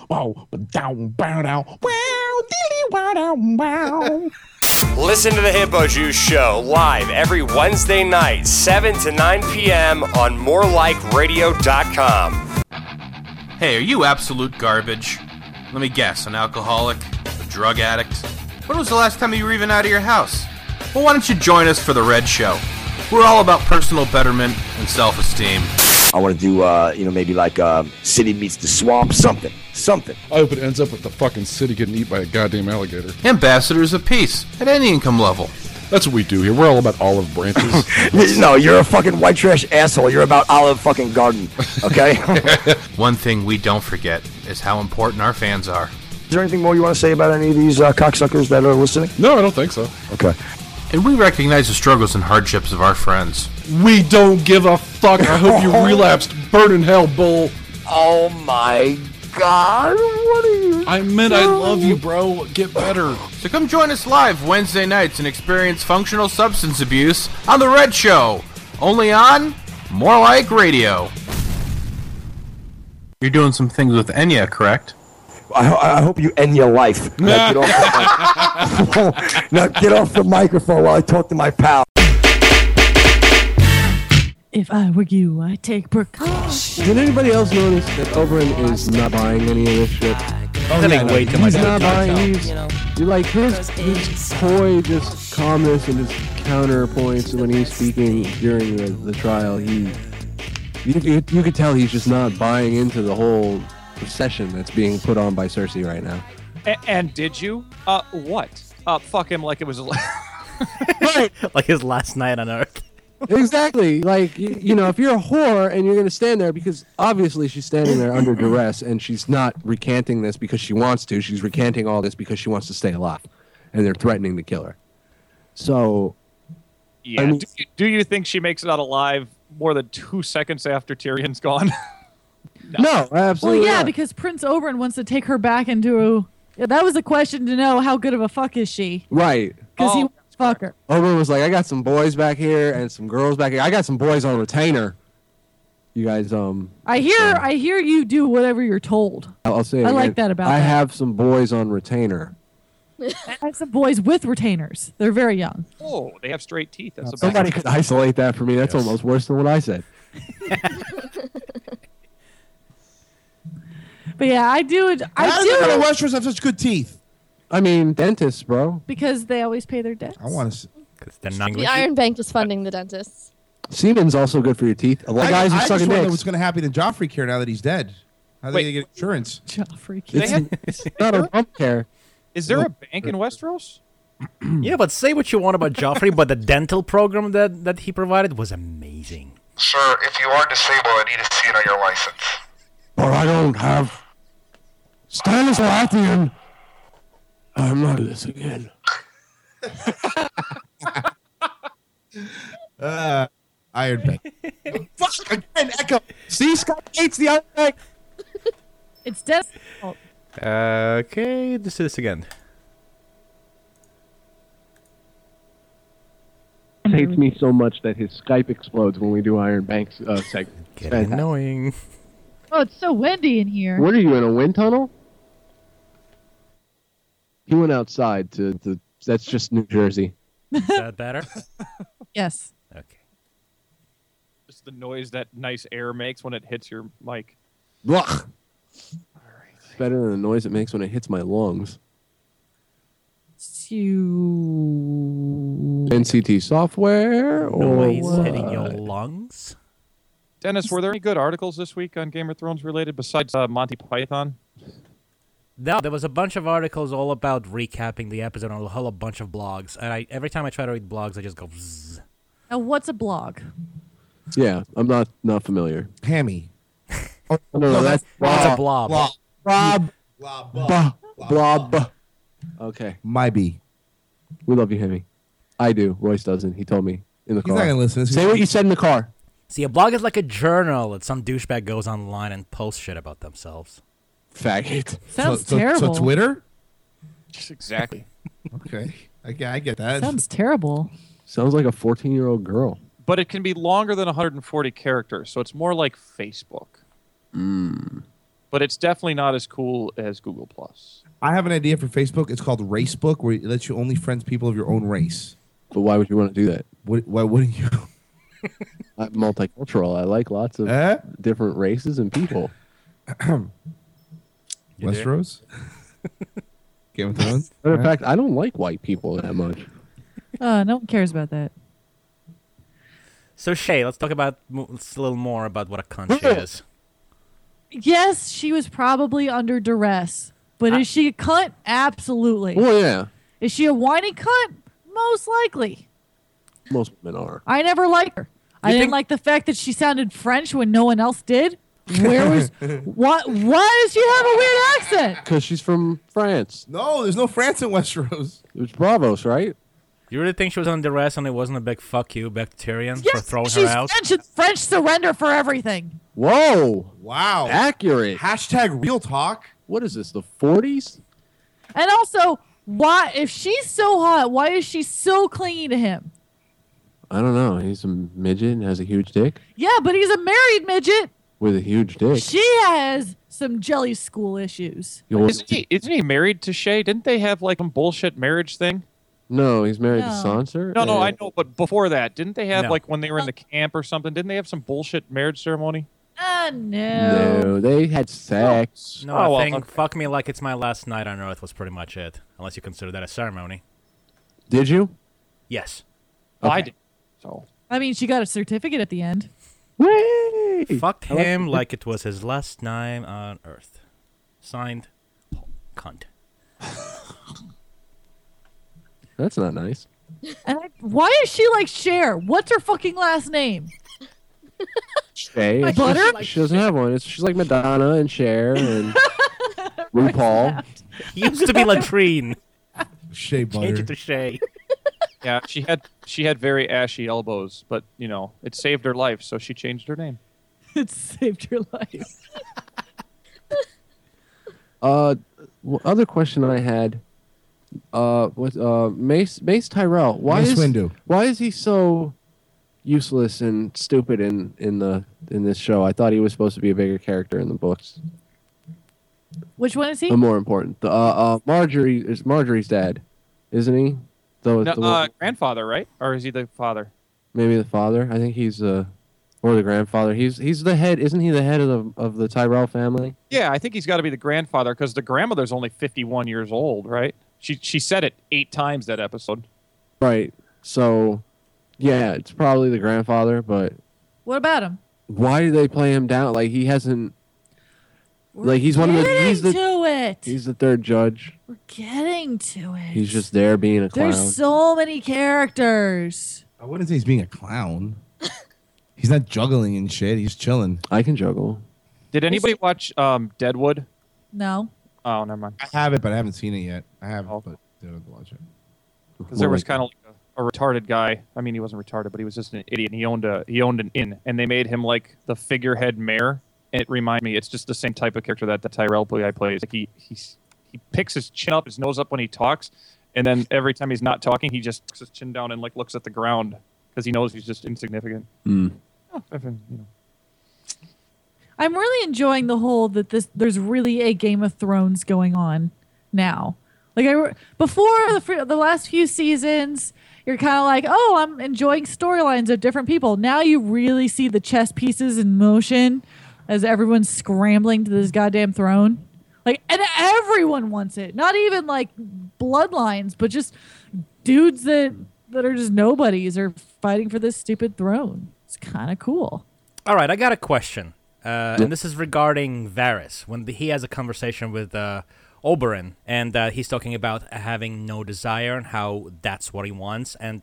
Listen to the Hippo Juice show live every Wednesday night, 7 to 9 p.m. on morelikeradio.com. Hey, are you absolute garbage? Let me guess, an alcoholic, a drug addict? When was the last time you were even out of your house? Well, why don't you join us for The Red Show? We're all about personal betterment and self-esteem. I want to do, maybe like City Meets the Swamp, something. I hope it ends up with the fucking city getting eaten by a goddamn alligator. Ambassadors of peace, at any income level. That's what we do here. We're all about olive branches. No, you're a fucking white trash asshole. You're about Olive fucking Garden, okay? One thing we don't forget is how important our fans are. Is there anything more you want to say about any of these cocksuckers that are listening? No, I don't think so. Okay. And we recognize the struggles and hardships of our friends. We don't give a fuck. I hope you relapsed. Burn in hell, bull. Oh my God, what are you I meant I love you, bro. Get better. So come join us live Wednesday nights and experience functional substance abuse on The Red Show. Only on More Like Radio. You're doing some things with Enya, correct? I hope you end your life. Now get off the microphone while I talk to my pal. If I were you, I'd take precautions. Did anybody else notice that Oberyn is not buying any of this shit? That ain't way too much. He's not buying. You're like his coy, just calmness and his counterpoints when he's speaking during the trial. You could tell he's just not buying into the whole procession that's being put on by Cersei right now. And did you? What? Fuck him like it was. Right. Like his last night on Earth. Exactly. Like, if you're a whore and you're going to stand there, because obviously she's standing there under duress and she's not recanting this because she wants to. She's recanting all this because she wants to stay alive. And they're threatening to kill her. So. Yeah. I mean, do you think she makes it out alive more than 2 seconds after Tyrion's gone? No, absolutely. Well, yeah, not. because Prince Oberyn wants to take her back into. Yeah, that was the question to know how good of a fuck is she? Right. Because he wants to fuck her. Oberyn was like, I got some boys back here and some girls back here. I got some boys on retainer. You guys, I hear you do whatever you're told. I'll say it I like again. that about I that. have some boys on retainer. I have some boys with retainers. They're very young. Oh, they have straight teeth. That's Somebody could isolate that for me. That's almost worse than what I said. But yeah, I do. How do the Westeros have such good teeth? I mean, dentists, bro. Because they always pay their debts. I want to. The Iron Bank is funding the dentists. Semen's also good for your teeth. A lot of guys are I just sucking wonder dicks. what's going to happen to Joffrey Care now that he's dead. How are they going to get insurance? Joffrey It's not a bump care. Is there a bank in Westeros? Yeah, but say what you want about Joffrey, but the dental program that he provided was amazing. Sir, if you are disabled, I need to see it on your license. But I don't have Stannis Baratheon. I'm not this again. Iron Bank. Fuck again, Echo. See, Scott hates the Iron Bank. It's death. Okay, let's do this again. Hates me so much that his Skype explodes when we do Iron Bank's segment. Getting annoying. Oh, it's so windy in here. What are you, in a wind tunnel? He went outside to that's just New Jersey. Is that better? Yes. Okay. Just the noise that nice air makes when it hits your mic. Blah. It's better than the noise it makes when it hits my lungs. You. NCT software or Noise what? hitting your lungs. Dennis, were there any good articles this week on Game of Thrones related besides Monty Python? No, there was a bunch of articles all about recapping the episode on a whole bunch of blogs. And every time I try to read blogs, I just go bzzz. Now, what's a blog? Yeah, I'm not familiar. Hammy. Oh, no, that's It's a blob. Blob. Okay. My B. We love you, Hemi. I do. Royce doesn't. He told me in the He's car. not gonna listen. Say what you said in the car. See, a blog is like a journal that some douchebag goes online and posts shit about themselves. Faggot. Sounds terrible. So Twitter? Exactly. Okay. I get that. Sounds terrible. Sounds like a 14-year-old girl. But it can be longer than 140 characters, so it's more like Facebook. But it's definitely not as cool as Google+. I have an idea for Facebook. It's called Racebook, where it lets you only friends people of your own race. But why would you want to do that? Why wouldn't you? I'm multicultural. I like lots of different races and people. Westeros? Game of Thrones? Matter of fact, I don't like white people that much. No one cares about that. So, Shay, let's talk about a little more about what a cunt she is. Yes, she was probably under duress. But is she a cunt? Absolutely. Well, yeah. Is she a whiny cunt? Most likely. Most women are. I never liked her. I didn't like the fact that she sounded French when no one else did. Where was what? Why does she have a weird accent? Because she's from France. No, there's no France in Westeros. It was Bravos, right? You really think she was under duress and it wasn't a big fuck you back to Tyrion for throwing She's her out? French, and French surrender for everything. Whoa. Wow. Accurate. Hashtag real talk. What is this, the 40s? And also, why? If she's so hot, why is she so clingy to him? I don't know. He's a midget and has a huge dick Yeah, but he's a married midget. with a huge dick. She has some jelly school issues. Isn't he married to Shay? Didn't they have like some bullshit marriage thing? No, he's married to No. Sansa. No, I know, but before that, didn't they have No. like when they were in the camp or something? Didn't they have some bullshit marriage ceremony? No. No, they had sex. No, Oh, well, I think okay. fuck me like it's my last night on Earth was pretty much it. Unless you consider that a ceremony. Did you? Yes. I did. So I mean, she got a certificate at the end. Way! Fucked him like it was his last time on Earth. Signed, cunt. That's not nice. And why is she like Cher? What's her fucking last name? Shay. Like It's just- butter? She doesn't have one. She's like Madonna and Cher and RuPaul. Used to be latrine. Shea Change butter. it to Shay. yeah, she had very ashy elbows, but you know it saved her life, so she changed her name. It saved her life. Other question I had was Mace Tyrell. Mace Windu. Why is he so useless and stupid in this show? I thought he was supposed to be a bigger character in the books. Which one is he? More important. Marjorie is Marjorie's dad, isn't he? No, grandfather, right? Or is he the father? Maybe the father. I think he's or the grandfather. He's the head. Isn't he the head of the Tyrell family? Yeah, I think he's got to be the grandfather because the grandmother's only 51 years old, right? She said it 8 times that episode. Right. So, yeah, it's probably the grandfather. But What about him? why do they play him down? Like he hasn't. Like he's one of the. He's Getting the. to it. He's the third judge. We're getting to it. He's just there being a clown. There's so many characters. I wouldn't say he's being a clown. He's not juggling and shit. He's chilling. I can juggle. Did anybody watch Deadwood? No. Oh, never mind. I have it, but I haven't seen it yet. I have it, but I don't watch it. Because there was kind of like a retarded guy. I mean, he wasn't retarded, but he was just an idiot. And he owned an inn, and they made him like the figurehead mayor. And it reminded me, it's just the same type of character that the Tyrell guy plays. Like he picks his chin up, his nose up when he talks, and then every time he's not talking, he just puts his chin down and like looks at the ground because he knows he's just insignificant. Mm. Oh, you know. I'm really enjoying the whole that there's really a Game of Thrones going on now. Like before the last few seasons, you're kind of like, oh, I'm enjoying storylines of different people. Now you really see the chess pieces in motion as everyone's scrambling to this goddamn throne. Like, and everyone wants it. Not even like bloodlines, but just dudes that that are just nobodies are fighting for this stupid throne. It's kind of cool. All right, I got a question. And this is regarding Varys. When he has a conversation with Oberyn, and he's talking about having no desire and how that's what he wants. And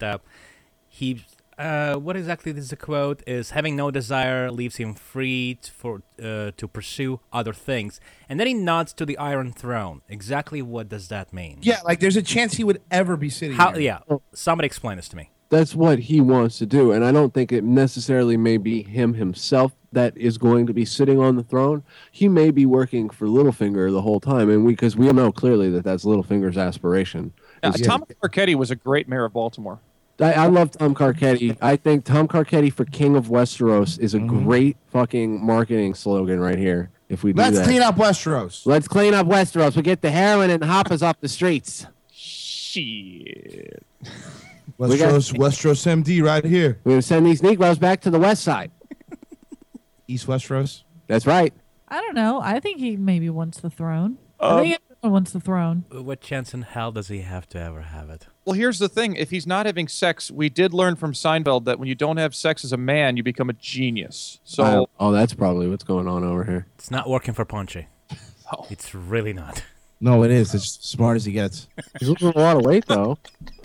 what exactly is the quote? Is having no desire leaves him free to pursue other things. And then he nods to the Iron Throne. Exactly what does that mean? Yeah, like there's a chance he would ever be sitting How? there. Yeah, somebody explain this to me. That's what he wants to do, and I don't think it necessarily may be him himself that is going to be sitting on the throne. He may be working for Littlefinger the whole time, and because we know clearly that that's Littlefinger's aspiration. Tom Carcetti was a great mayor of Baltimore. I love Tom Carcetti. I think Tom Carcetti for King of Westeros is a great fucking marketing slogan right here. If we do Let's that. clean up Westeros. Let's clean up Westeros. We get the heroin and hoppers off the streets. Shit. Westeros MD right here. We're gonna send these Negroes back to the west side. East Westeros. That's right. I don't know. I think he maybe wants the throne. I think everyone wants the throne. What chance in hell does he have to ever have it? Well, here's the thing. If he's not having sex, we did learn from Seinfeld that when you don't have sex as a man, you become a genius. So, that's probably what's going on over here. It's not working for Punchy. It's really not. No, it is. It's as smart as he gets. He's losing a lot of weight, though.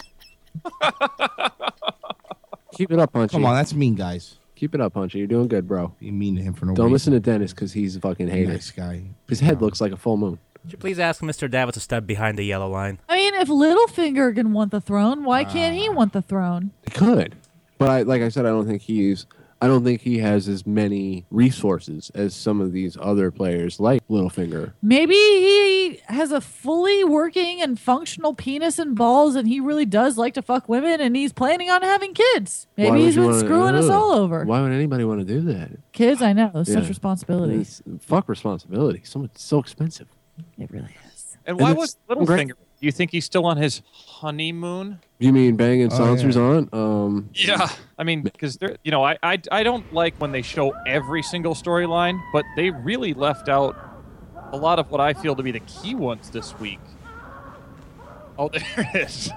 Keep it up, Punchy. Come on, that's mean, guys. Keep it up, Punchy. You're doing good, bro. You mean to him for no Don't reason. listen to Dennis because he's a fucking hater. Nice guy. His head looks like a full moon. Would you please ask Mr. David to step behind the yellow line? I mean, if Littlefinger can want the throne, why can't he want the throne? He could, but like I said, I don't think he has as many resources as some of these other players like Littlefinger. Maybe he has a fully working and functional penis and balls, and he really does like to fuck women, and he's planning on having kids. Maybe he's been screwing us all over. Why would anybody want to do that? Kids, I know. It's such responsibility. Fuck responsibility. It's so expensive. It really is. and why was Littlefinger? Do you think he's still on his honeymoon? You mean banging Sansa's aunt? Yeah, I mean, because I don't like when they show every single storyline, but they really left out a lot of what I feel to be the key ones this week. Oh, there it is.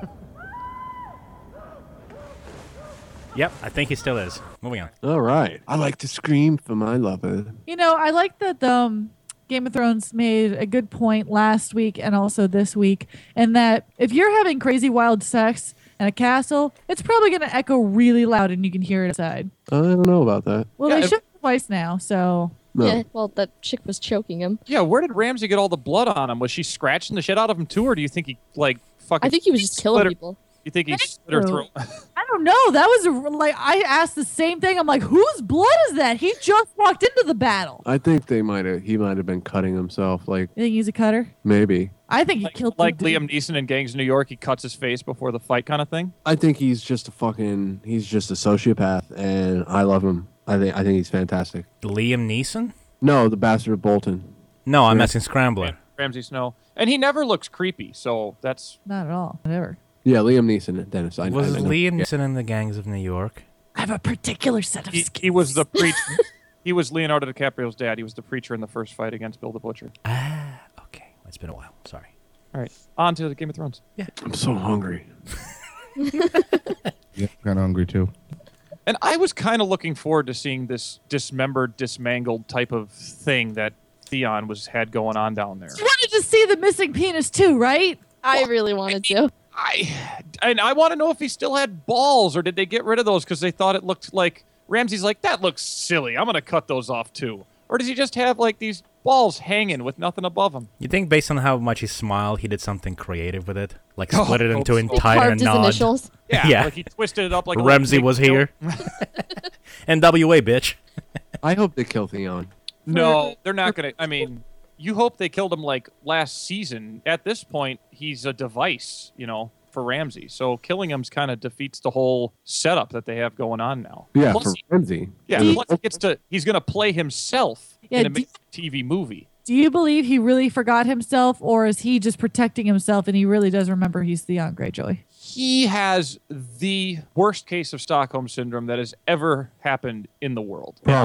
Yep, I think he still is. Moving on. All right. I like to scream for my lover. You know, I like that Game of Thrones made a good point last week and also this week, and that if you're having crazy wild sex in a castle, it's probably going to echo really loud and you can hear it outside. I don't know about that. Well, they should twice now, so... No. Yeah, well, that chick was choking him. Yeah, where did Ramsay get all the blood on him? Was she scratching the shit out of him too, or do you think he fucking? I think he was just killing people. You think he slit her throat? I don't know. That was I asked the same thing. I'm like, whose blood is that? He just walked into the battle. I think he might have been cutting himself. Like, You think he's a cutter? maybe. I think he killed Like Liam Neeson in Gangs of New York, he cuts his face before the fight, kind of thing. I think he's just a sociopath, and I love him. I think he's fantastic. Liam Neeson? No, the bastard of Bolton. No, I'm asking Scrambler. Ramsay Snow, and he never looks creepy, so that's Not at all. Never. Yeah, Liam Neeson, Dennis. I Was know. Liam Neeson in the Gangs of New York? I have a particular set of skills. he was the preacher. He was Leonardo DiCaprio's dad. He was the preacher in the first fight against Bill the Butcher. Okay. It's been a while. Sorry. All right, on to the Game of Thrones. Yeah, I'm so hungry. Yeah, kind of hungry too. And I was kind of looking forward to seeing this dismembered, dismangled type of thing that Theon had going on down there. You wanted to see the missing penis too, right? I really wanted to. I want to know if he still had balls, or did they get rid of those because they thought it looked like Ramsay's like, that looks silly. I'm gonna cut those off too. Or does he just have like these balls hanging with nothing above him? You think based on how much he smiled, he did something creative with it? Like split it into so. entire Carved his nod? initials. Yeah, like he twisted it up like a Ramsay little was pig here. NWA, bitch. I hope they kill Theon. No, they're not gonna. I mean, you hope they killed him like last season. At this point, he's a device, for Ramsay. So killing him's kind of defeats the whole setup that they have going on now. Yeah, Plus for Ramsay. Yeah, plus he's gonna play himself Yeah, in a TV movie. Do you believe he really forgot himself, or is he just protecting himself and he really does remember he's Theon Greyjoy? He has the worst case of Stockholm syndrome that has ever happened in the world. And I Probably. believe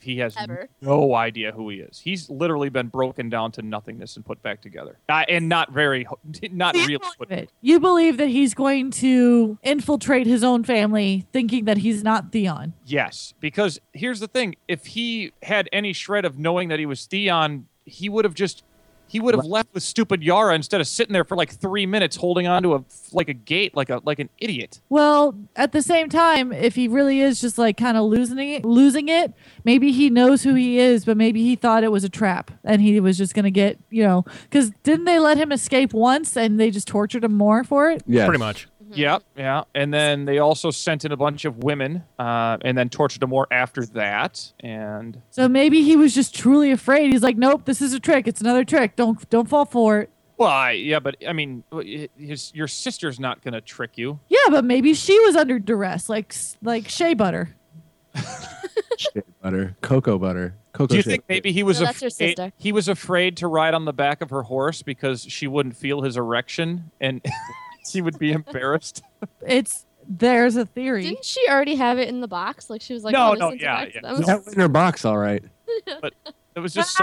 he has Ever. no idea who he is. He's literally been broken down to nothingness and put back together. And not really. You believe that he's going to infiltrate his own family, thinking that he's not Theon. Yes, because here's the thing. If he had any shred of knowing that he was Theon, he would have left with stupid Yara instead of sitting there for like 3 minutes holding on to a gate like an idiot. Well, at the same time, if he really is just like kind of losing it, maybe he knows who he is, but maybe he thought it was a trap and he was just going to get, because didn't they let him escape once and they just tortured him more for it? Yeah, pretty much. Yeah. And then they also sent in a bunch of women and then tortured him more after that. And So maybe he was just truly afraid. He's like, nope, this is a trick. It's another trick. Don't fall for it. Well, yeah, but I mean, your sister's not going to trick you. Yeah, but maybe she was under duress, like shea butter. Shea butter, cocoa butter, cocoa. Do you shea think butter. maybe he was No, that's your sister. afraid? He was afraid to ride on the back of her horse because she wouldn't feel his erection and he would be embarrassed. There's a theory. Didn't she already have it in the box? Like she was like, No, oh, this yeah. That was in her box, all right. But it was just so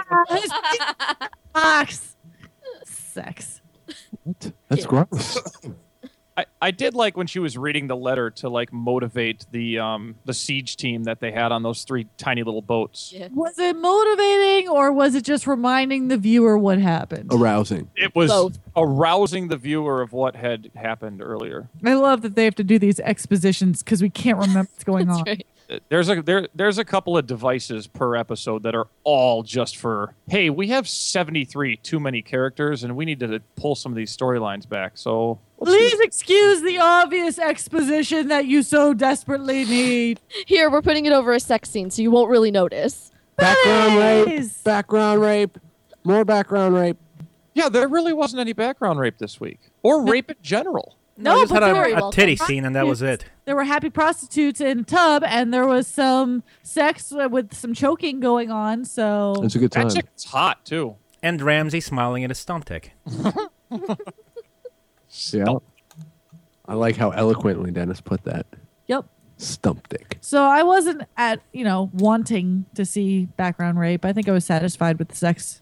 box sex. That's gross. I did like when she was reading the letter to like motivate the siege team that they had on those 3 tiny little boats. Yeah. Was it motivating or was it just reminding the viewer what happened? Arousing. It was Both. arousing the viewer of what had happened earlier. I love that they have to do these expositions because we can't remember what's going on. Right. There's a couple of devices per episode that are all just for, hey, we have 73 too many characters and we need to pull some of these storylines back. So Please excuse the obvious exposition that you so desperately need. Here, we're putting it over a sex scene, so you won't really notice. Background rape. Please. Background rape. More background rape. yeah, there really wasn't any background rape this week or rape in general. No, just but had there were a titty scene and that was it. There were happy prostitutes in a tub, and there was some sex with some choking going on. So It's a good time. That chick's hot too. And Ramsey smiling at his stump dick. Yeah. I like how eloquently Dennis put that. Yep. Stump dick. So I wasn't wanting to see background rape. I think I was satisfied with the sex.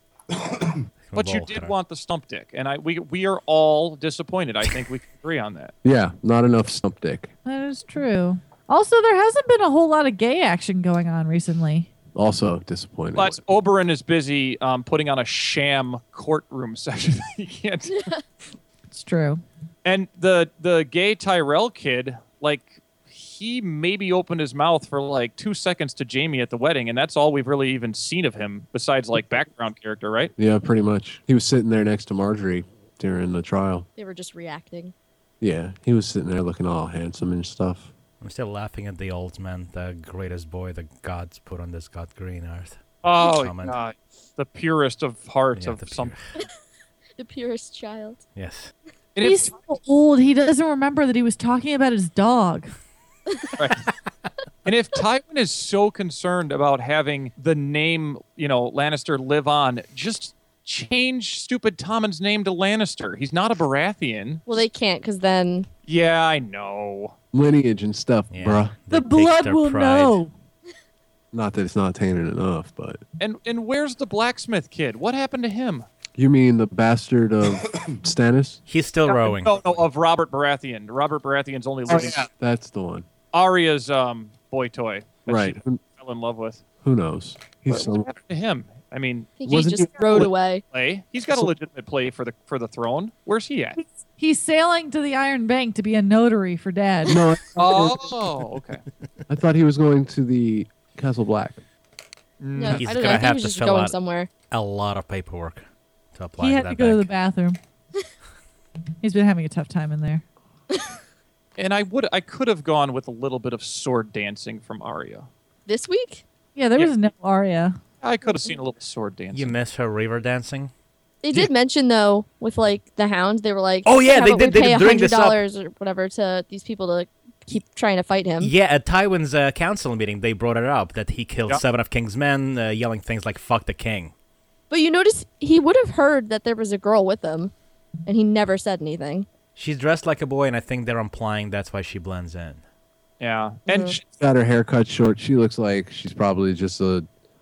But you did want the stump dick, and we are all disappointed. I think we can agree on that. Yeah, not enough stump dick. That is true. Also, there hasn't been a whole lot of gay action going on recently. Also disappointing. Plus, Oberyn is busy putting on a sham courtroom session. He can't. It's true. And the gay Tyrell kid, like, he maybe opened his mouth for like 2 seconds to Jamie at the wedding, and that's all we've really even seen of him besides like background character, right? Yeah, pretty much. He was sitting there next to Marjorie during the trial. They were just reacting. Yeah, he was sitting there looking all handsome and stuff. I'm still laughing at the old man, the greatest boy the gods put on this god green earth. Oh, Comment. God. The purest of hearts of some. The purest child. Yes. He's so old. He doesn't remember that he was talking about his dog. Right. And if Tywin is so concerned about having the name, Lannister live on, just change stupid Tommen's name to Lannister. He's not a Baratheon. Well, they can't because then. Yeah, I know. Lineage and stuff, bruh. The blood will know. Not that it's not tainted enough, but... And where's the blacksmith kid? What happened to him? You mean the bastard of Stannis? He's still rowing. No, of Robert Baratheon. Robert Baratheon's only living. That's the one. Arya's boy toy. That Right. she fell in love with. Who knows? He's What happened to him? I mean, I think he just rode away. Play. He's got a legitimate play for the throne. Where's he at? He's sailing to the Iron Bank to be a notary for Dad. No. Oh, okay. I thought he was going to the Castle Black. No, He's I don't know. gonna I think he have was to just fill going out somewhere. a lot of paperwork to apply He to had that to go to the bank. bathroom. He's been having a tough time in there. And I could have gone with a little bit of sword dancing from Arya. This week? Yeah, there was no Arya. I could have seen a little sword dancing. You miss her river dancing? They did mention though, with like the hounds, they were like, Oh, yeah, how they about we did- they pay did bring this up. $100 or whatever to these people to keep trying to fight him. Yeah, at Tywin's council meeting, they brought it up that he killed 7 of King's men, yelling things like "fuck the king." But you notice he would have heard that there was a girl with him, and he never said anything. She's dressed like a boy, and I think they're implying that's why she blends in. Yeah, and She's got her hair cut short. She looks like she's probably just a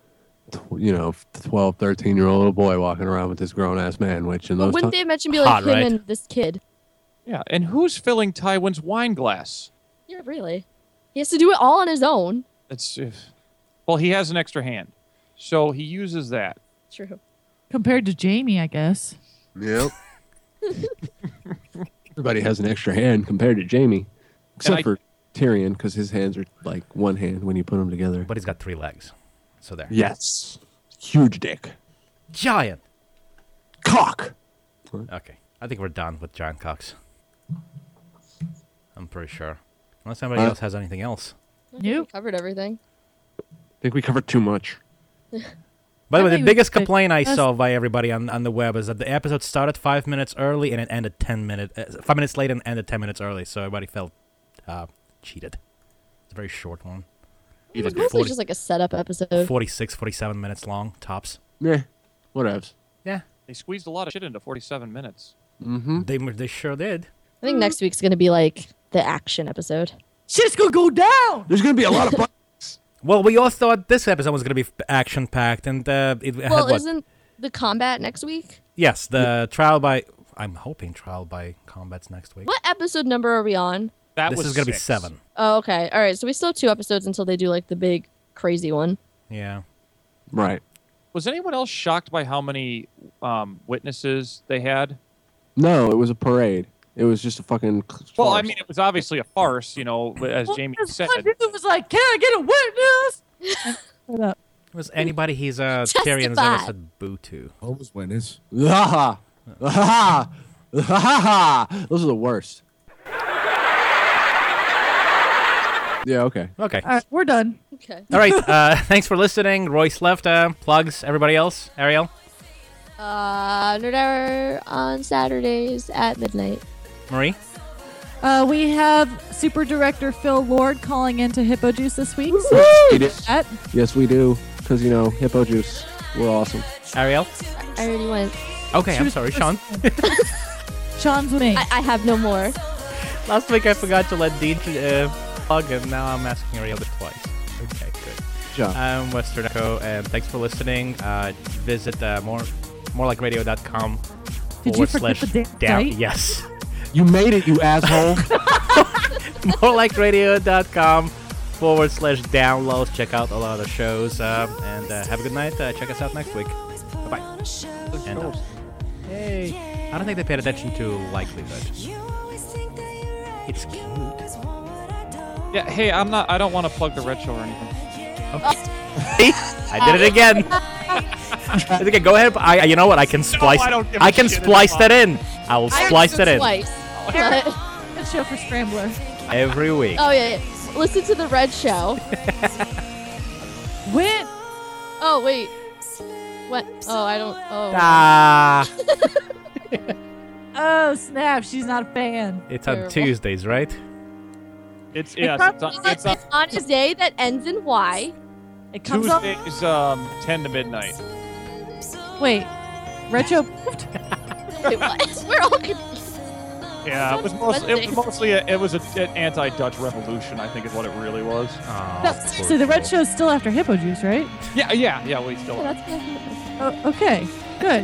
12, 13-year-old little boy walking around with this grown-ass man, which in But those wouldn't times- they mention be like him and this kid? Yeah, and who's filling Tywin's wine glass? Yeah, really. He has to do it all on his own. Well, he has an extra hand, so he uses that. True. Compared to Jamie, I guess. Yep. Everybody has an extra hand compared to Jamie, except for Tyrion, because his hands are like one hand when you put them together. But he's got 3 legs. So there. Yes. Huge dick. Giant. Cock. Okay. I think we're done with giant cocks. I'm pretty sure. Unless anybody else has anything else. You covered everything. I think we covered too much. By the way, the biggest complaint I saw by everybody on the web is that the episode started 5 minutes early and it ended 5 minutes late and ended 10 minutes early. So everybody felt cheated. It's a very short one. It was mostly just like a setup episode. 46, 47 minutes long, tops. Yeah, whatevs. Yeah. They squeezed a lot of shit into 47 minutes. Mm-hmm. They sure did. I think next week's going to be like the action episode. Shit's going to go down! There's going to be a lot of Well, we all thought this episode was going to be action-packed, and it had what? Isn't the combat next week? Yes, the trial by... I'm hoping trial by combat's next week. What episode number are we on? This is going to be 7. Oh, okay. All right. So we still have 2 episodes until they do like the big crazy one. Yeah. Right. Was anyone else shocked by how many witnesses they had? No, it was a parade. It was just a fucking Well, farce. I mean, it was obviously a farce, as Jamie said. It was like, can I get a witness? Was anybody he's Tyrion's ever said boo to? Always witness. Ha ha ha. Those are the worst. Yeah, okay. Okay. All right, we're done. Okay. All right. Thanks for listening. Royce left. Plugs. Everybody else. Ariel. Nerd Hour on Saturdays at midnight. Marie. We have Super Director Phil Lord calling into Hippo Juice this week. Yes, we do. Because, Hippo Juice. We're awesome. Ariel. I already went. Okay, I'm sorry, Sean. Sean's with me. I have no more. Last week I forgot to let Dean plug, and now I'm asking Ariel twice. Okay, good. Job. I'm Western Echo, and thanks for listening. Visit morelikeradio.com Did you forget the damn down. site? Yes. You made it, you asshole. morelikeradio.com /downloads. Check out a lot of the shows, and have a good night. Check us out next week. Bye-bye. And, hey, I don't think they paid attention to likelihood. It's cute. Yeah, hey, I don't want to plug the Red Show or anything. Okay. I did it again. Okay, go ahead. You know what? I can splice. I can splice that in. I will splice that in Good show for Scrambler. every week. Oh yeah. Listen to the Red Show. When? Oh wait. What? Oh, I don't. Oh. Ah. Oh snap! She's not a fan. It's on Tuesdays, right? It's on a day that ends in Y. It comes up. Tuesdays 10 to midnight. Wait, Retro. Wait, what? We're all confused. Yeah, it was mostly an anti-Dutch revolution, I think is what it really was. No, seriously, the Red Show's still after Hippo Juice, right? Yeah, we still are. Okay, good.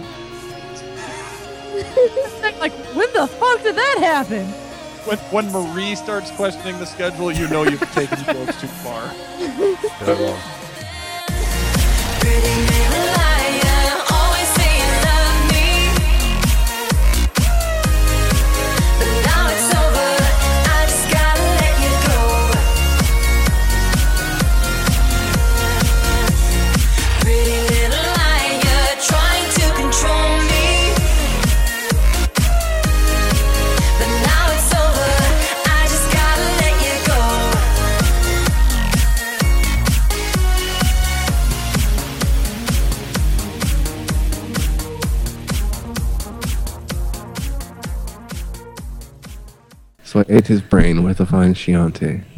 Like, when the fuck did that happen? When Marie starts questioning the schedule, you know you've taken jokes too far. So I ate his brain with a fine Chianti.